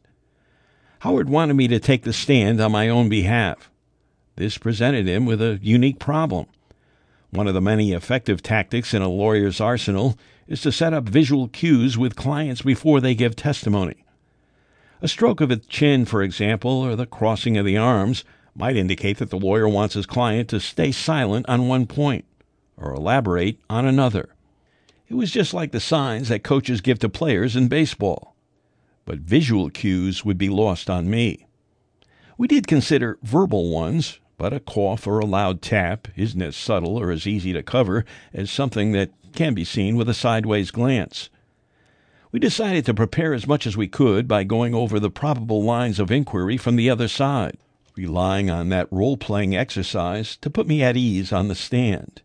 Howard wanted me to take the stand on my own behalf. This presented him with a unique problem. One of the many effective tactics in a lawyer's arsenal is to set up visual cues with clients before they give testimony. A stroke of the chin, for example, or the crossing of the arms might indicate that the lawyer wants his client to stay silent on one point or elaborate on another. It was just like the signs that coaches give to players in baseball. But visual cues would be lost on me. We did consider verbal ones, but a cough or a loud tap isn't as subtle or as easy to cover as something that can be seen with a sideways glance. We decided to prepare as much as we could by going over the probable lines of inquiry from the other side, relying on that role-playing exercise to put me at ease on the stand.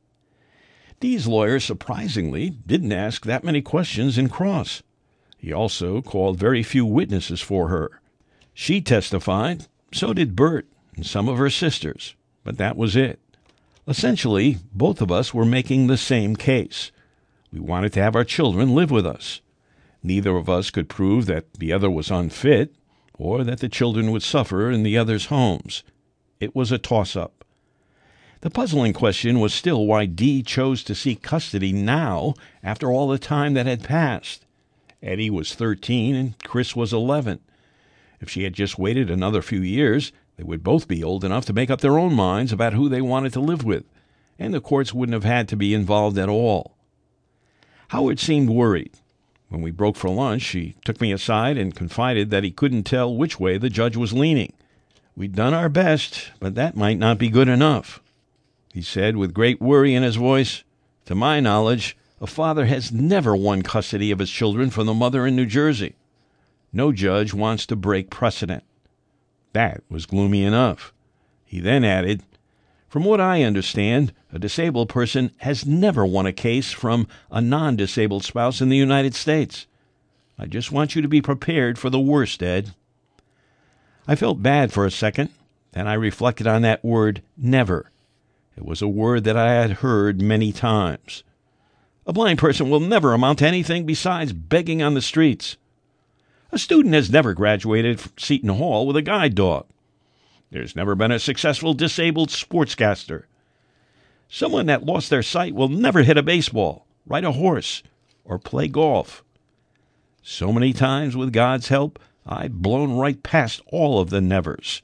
Dee's lawyer, surprisingly, didn't ask that many questions in cross. He also called very few witnesses for her. She testified, so did Bert and some of her sisters, but that was it. Essentially, both of us were making the same case. We wanted to have our children live with us. Neither of us could prove that the other was unfit or that the children would suffer in the other's homes. It was a toss-up. The puzzling question was still why Dee chose to seek custody now after all the time that had passed. Eddie was thirteen and Chris was eleven. If she had just waited another few years, they would both be old enough to make up their own minds about who they wanted to live with, and the courts wouldn't have had to be involved at all. Howard seemed worried. When we broke for lunch, he took me aside and confided that he couldn't tell which way the judge was leaning. We'd done our best, but that might not be good enough. He said with great worry in his voice, "To my knowledge, a father has never won custody of his children from the mother in New Jersey. No judge wants to break precedent." That was gloomy enough. He then added, "From what I understand, a disabled person has never won a case from a non-disabled spouse in the United States. I just want you to be prepared for the worst, Ed." I felt bad for a second, then I reflected on that word, never. It was a word that I had heard many times. A blind person will never amount to anything besides begging on the streets. A student has never graduated from Seton Hall with a guide dog. There's never been a successful disabled sportscaster. Someone that lost their sight will never hit a baseball, ride a horse, or play golf. So many times, with God's help, I'd blown right past all of the nevers.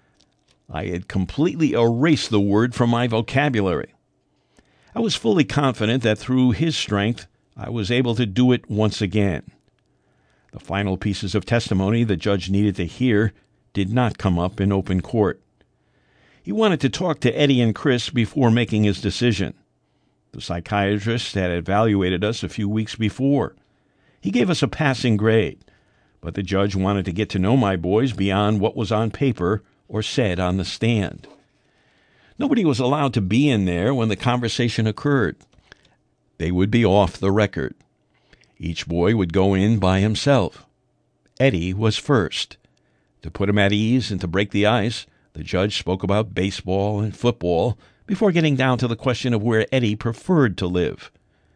I had completely erased the word from my vocabulary. I was fully confident that through his strength, I was able to do it once again. The final pieces of testimony the judge needed to hear did not come up in open court. He wanted to talk to Eddie and Chris before making his decision. The psychiatrist had evaluated us a few weeks before. He gave us a passing grade, but the judge wanted to get to know my boys beyond what was on paper or said on the stand. Nobody was allowed to be in there when the conversation occurred. They would be off the record. Each boy would go in by himself. Eddie was first. To put him at ease and to break the ice, the judge spoke about baseball and football before getting down to the question of where Eddie preferred to live.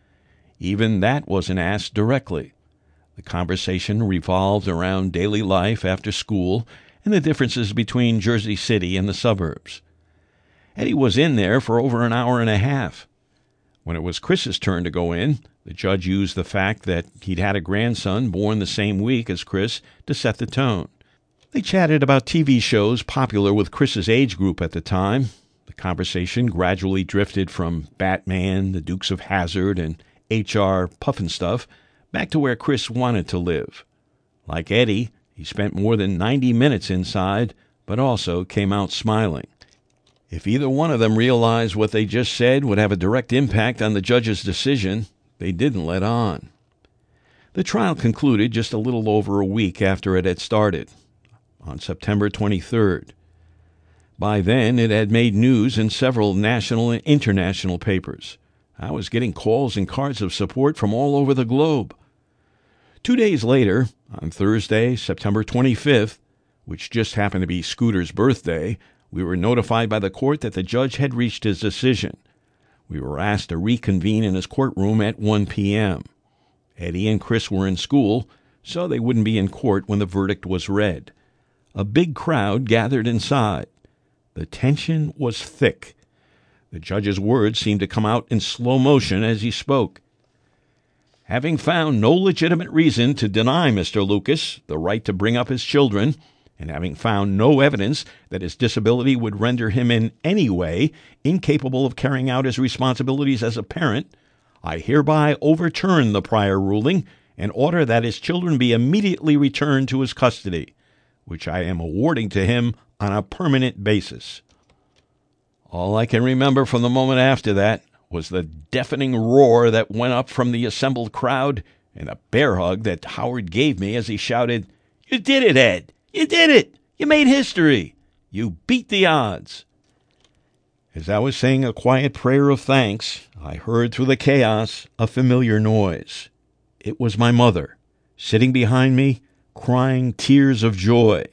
Even that wasn't asked directly. The conversation revolved around daily life after school and the differences between Jersey City and the suburbs. Eddie was in there for over an hour and a half. When it was Chris's turn to go in, the judge used the fact that he'd had a grandson born the same week as Chris to set the tone. They chatted about T V shows popular with Chris's age group at the time. The conversation gradually drifted from Batman, the Dukes of Hazzard, and H R Pufnstuf back to where Chris wanted to live. Like Eddie, he spent more than ninety minutes inside, but also came out smiling. If either one of them realized what they just said would have a direct impact on the judge's decision, they didn't let on. The trial concluded just a little over a week after it had started, on September twenty-third. By then, it had made news in several national and international papers. I was getting calls and cards of support from all over the globe. Two days later, on Thursday, September twenty-fifth, which just happened to be Scooter's birthday, we were notified by the court that the judge had reached his decision. We were asked to reconvene in his courtroom at one p.m. Eddie and Chris were in school, so they wouldn't be in court when the verdict was read. A big crowd gathered inside. The tension was thick. The judge's words seemed to come out in slow motion as he spoke. Having found no legitimate reason to deny Mister Lucas the right to bring up his children, and having found no evidence that his disability would render him in any way incapable of carrying out his responsibilities as a parent, I hereby overturn the prior ruling and order that his children be immediately returned to his custody, which I am awarding to him on a permanent basis. All I can remember from the moment after that was the deafening roar that went up from the assembled crowd and a bear hug that Howard gave me as he shouted, "You did it, Ed! You did it! You made history! You beat the odds!" As I was saying a quiet prayer of thanks, I heard through the chaos a familiar noise. It was my mother, sitting behind me, crying tears of joy,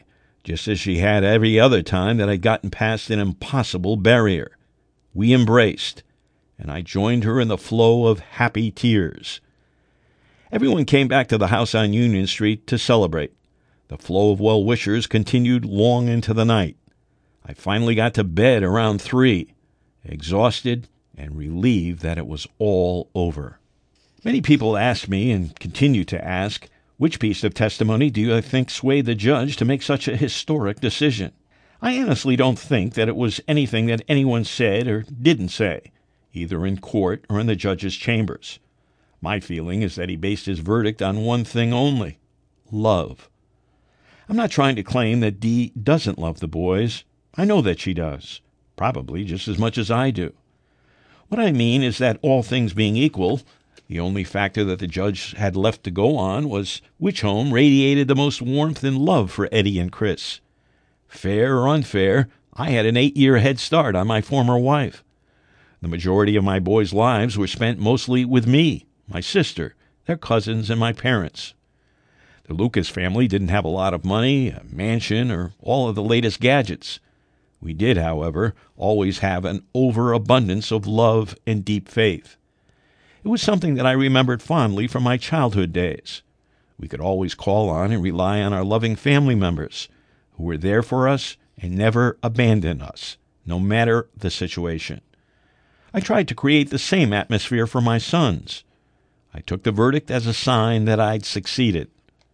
just as she had every other time that I'd gotten past an impossible barrier. We embraced, and I joined her in the flow of happy tears. Everyone came back to the house on Union Street to celebrate. The flow of well-wishers continued long into the night. I finally got to bed around three, exhausted and relieved that it was all over. Many people ask me, and continue to ask, which piece of testimony do you think swayed the judge to make such a historic decision? I honestly don't think that it was anything that anyone said or didn't say, either in court or in the judge's chambers. My feeling is that he based his verdict on one thing only: love. I'm not trying to claim that Dee doesn't love the boys. I know that she does, probably just as much as I do. What I mean is that, all things being equal, the only factor that the judge had left to go on was which home radiated the most warmth and love for Eddie and Chris. Fair or unfair, I had an eight-year head start on my former wife. The majority of my boys' lives were spent mostly with me, my sister, their cousins, and my parents. The Lucas family didn't have a lot of money, a mansion, or all of the latest gadgets. We did, however, always have an overabundance of love and deep faith. It was something that I remembered fondly from my childhood days. We could always call on and rely on our loving family members, who were there for us and never abandoned us, no matter the situation. I tried to create the same atmosphere for my sons. I took the verdict as a sign that I'd succeeded.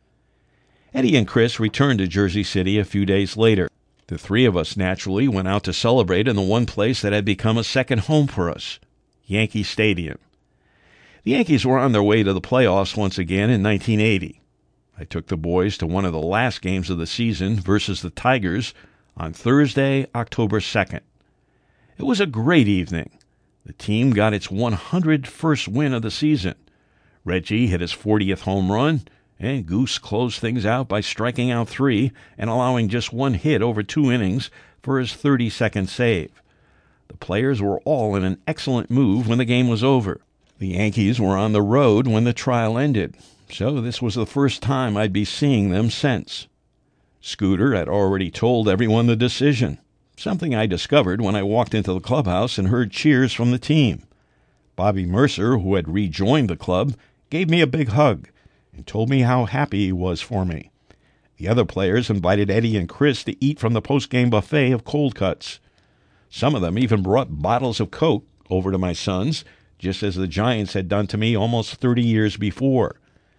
Eddie and Chris returned to Jersey City a few days later. The three of us naturally went out to celebrate in the one place that had become a second home for us, Yankee Stadium. The Yankees were on their way to the playoffs once again in nineteen eighty. I took the boys to one of the last games of the season versus the Tigers on Thursday, October second. It was a great evening. The team got its one hundred first win of the season. Reggie hit his fortieth home run, and Goose closed things out by striking out three and allowing just one hit over two innings for his thirty-second save. The players were all in an excellent mood when the game was over. The Yankees were on the road when the trial ended, so this was the first time I'd be seeing them since. Scooter had already told everyone the decision, something I discovered when I walked into the clubhouse and heard cheers from the team. Bobby Mercer, who had rejoined the club, gave me a big hug and told me how happy he was for me. The other players invited Eddie and Chris to eat from the post-game buffet of cold cuts. Some of them even brought bottles of Coke over to my sons, just as the Giants had done to me almost thirty years before.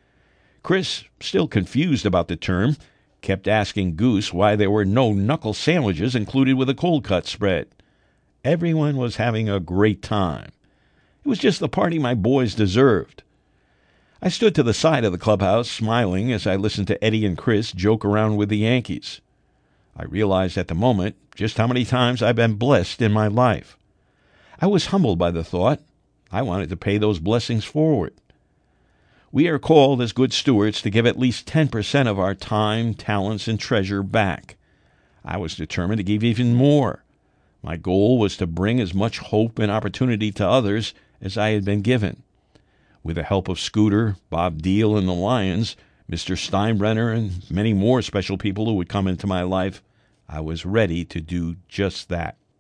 Chris, still confused about the term, kept asking Goose why there were no knuckle sandwiches included with a cold cut spread. Everyone was having a great time. It was just the party my boys deserved. I stood to the side of the clubhouse, smiling as I listened to Eddie and Chris joke around with the Yankees. I realized at the moment just how many times I've been blessed in my life. I was humbled by the thought. I wanted to pay those blessings forward. We are called as good stewards to give at least ten percent of our time, talents, and treasure back. I was determined to give even more. My goal was to bring as much hope and opportunity to others as I had been given. With the help of Scooter, Bob Deal, and the Lions, Mister Steinbrenner, and many more special people who would come into my life, I was ready to do just that.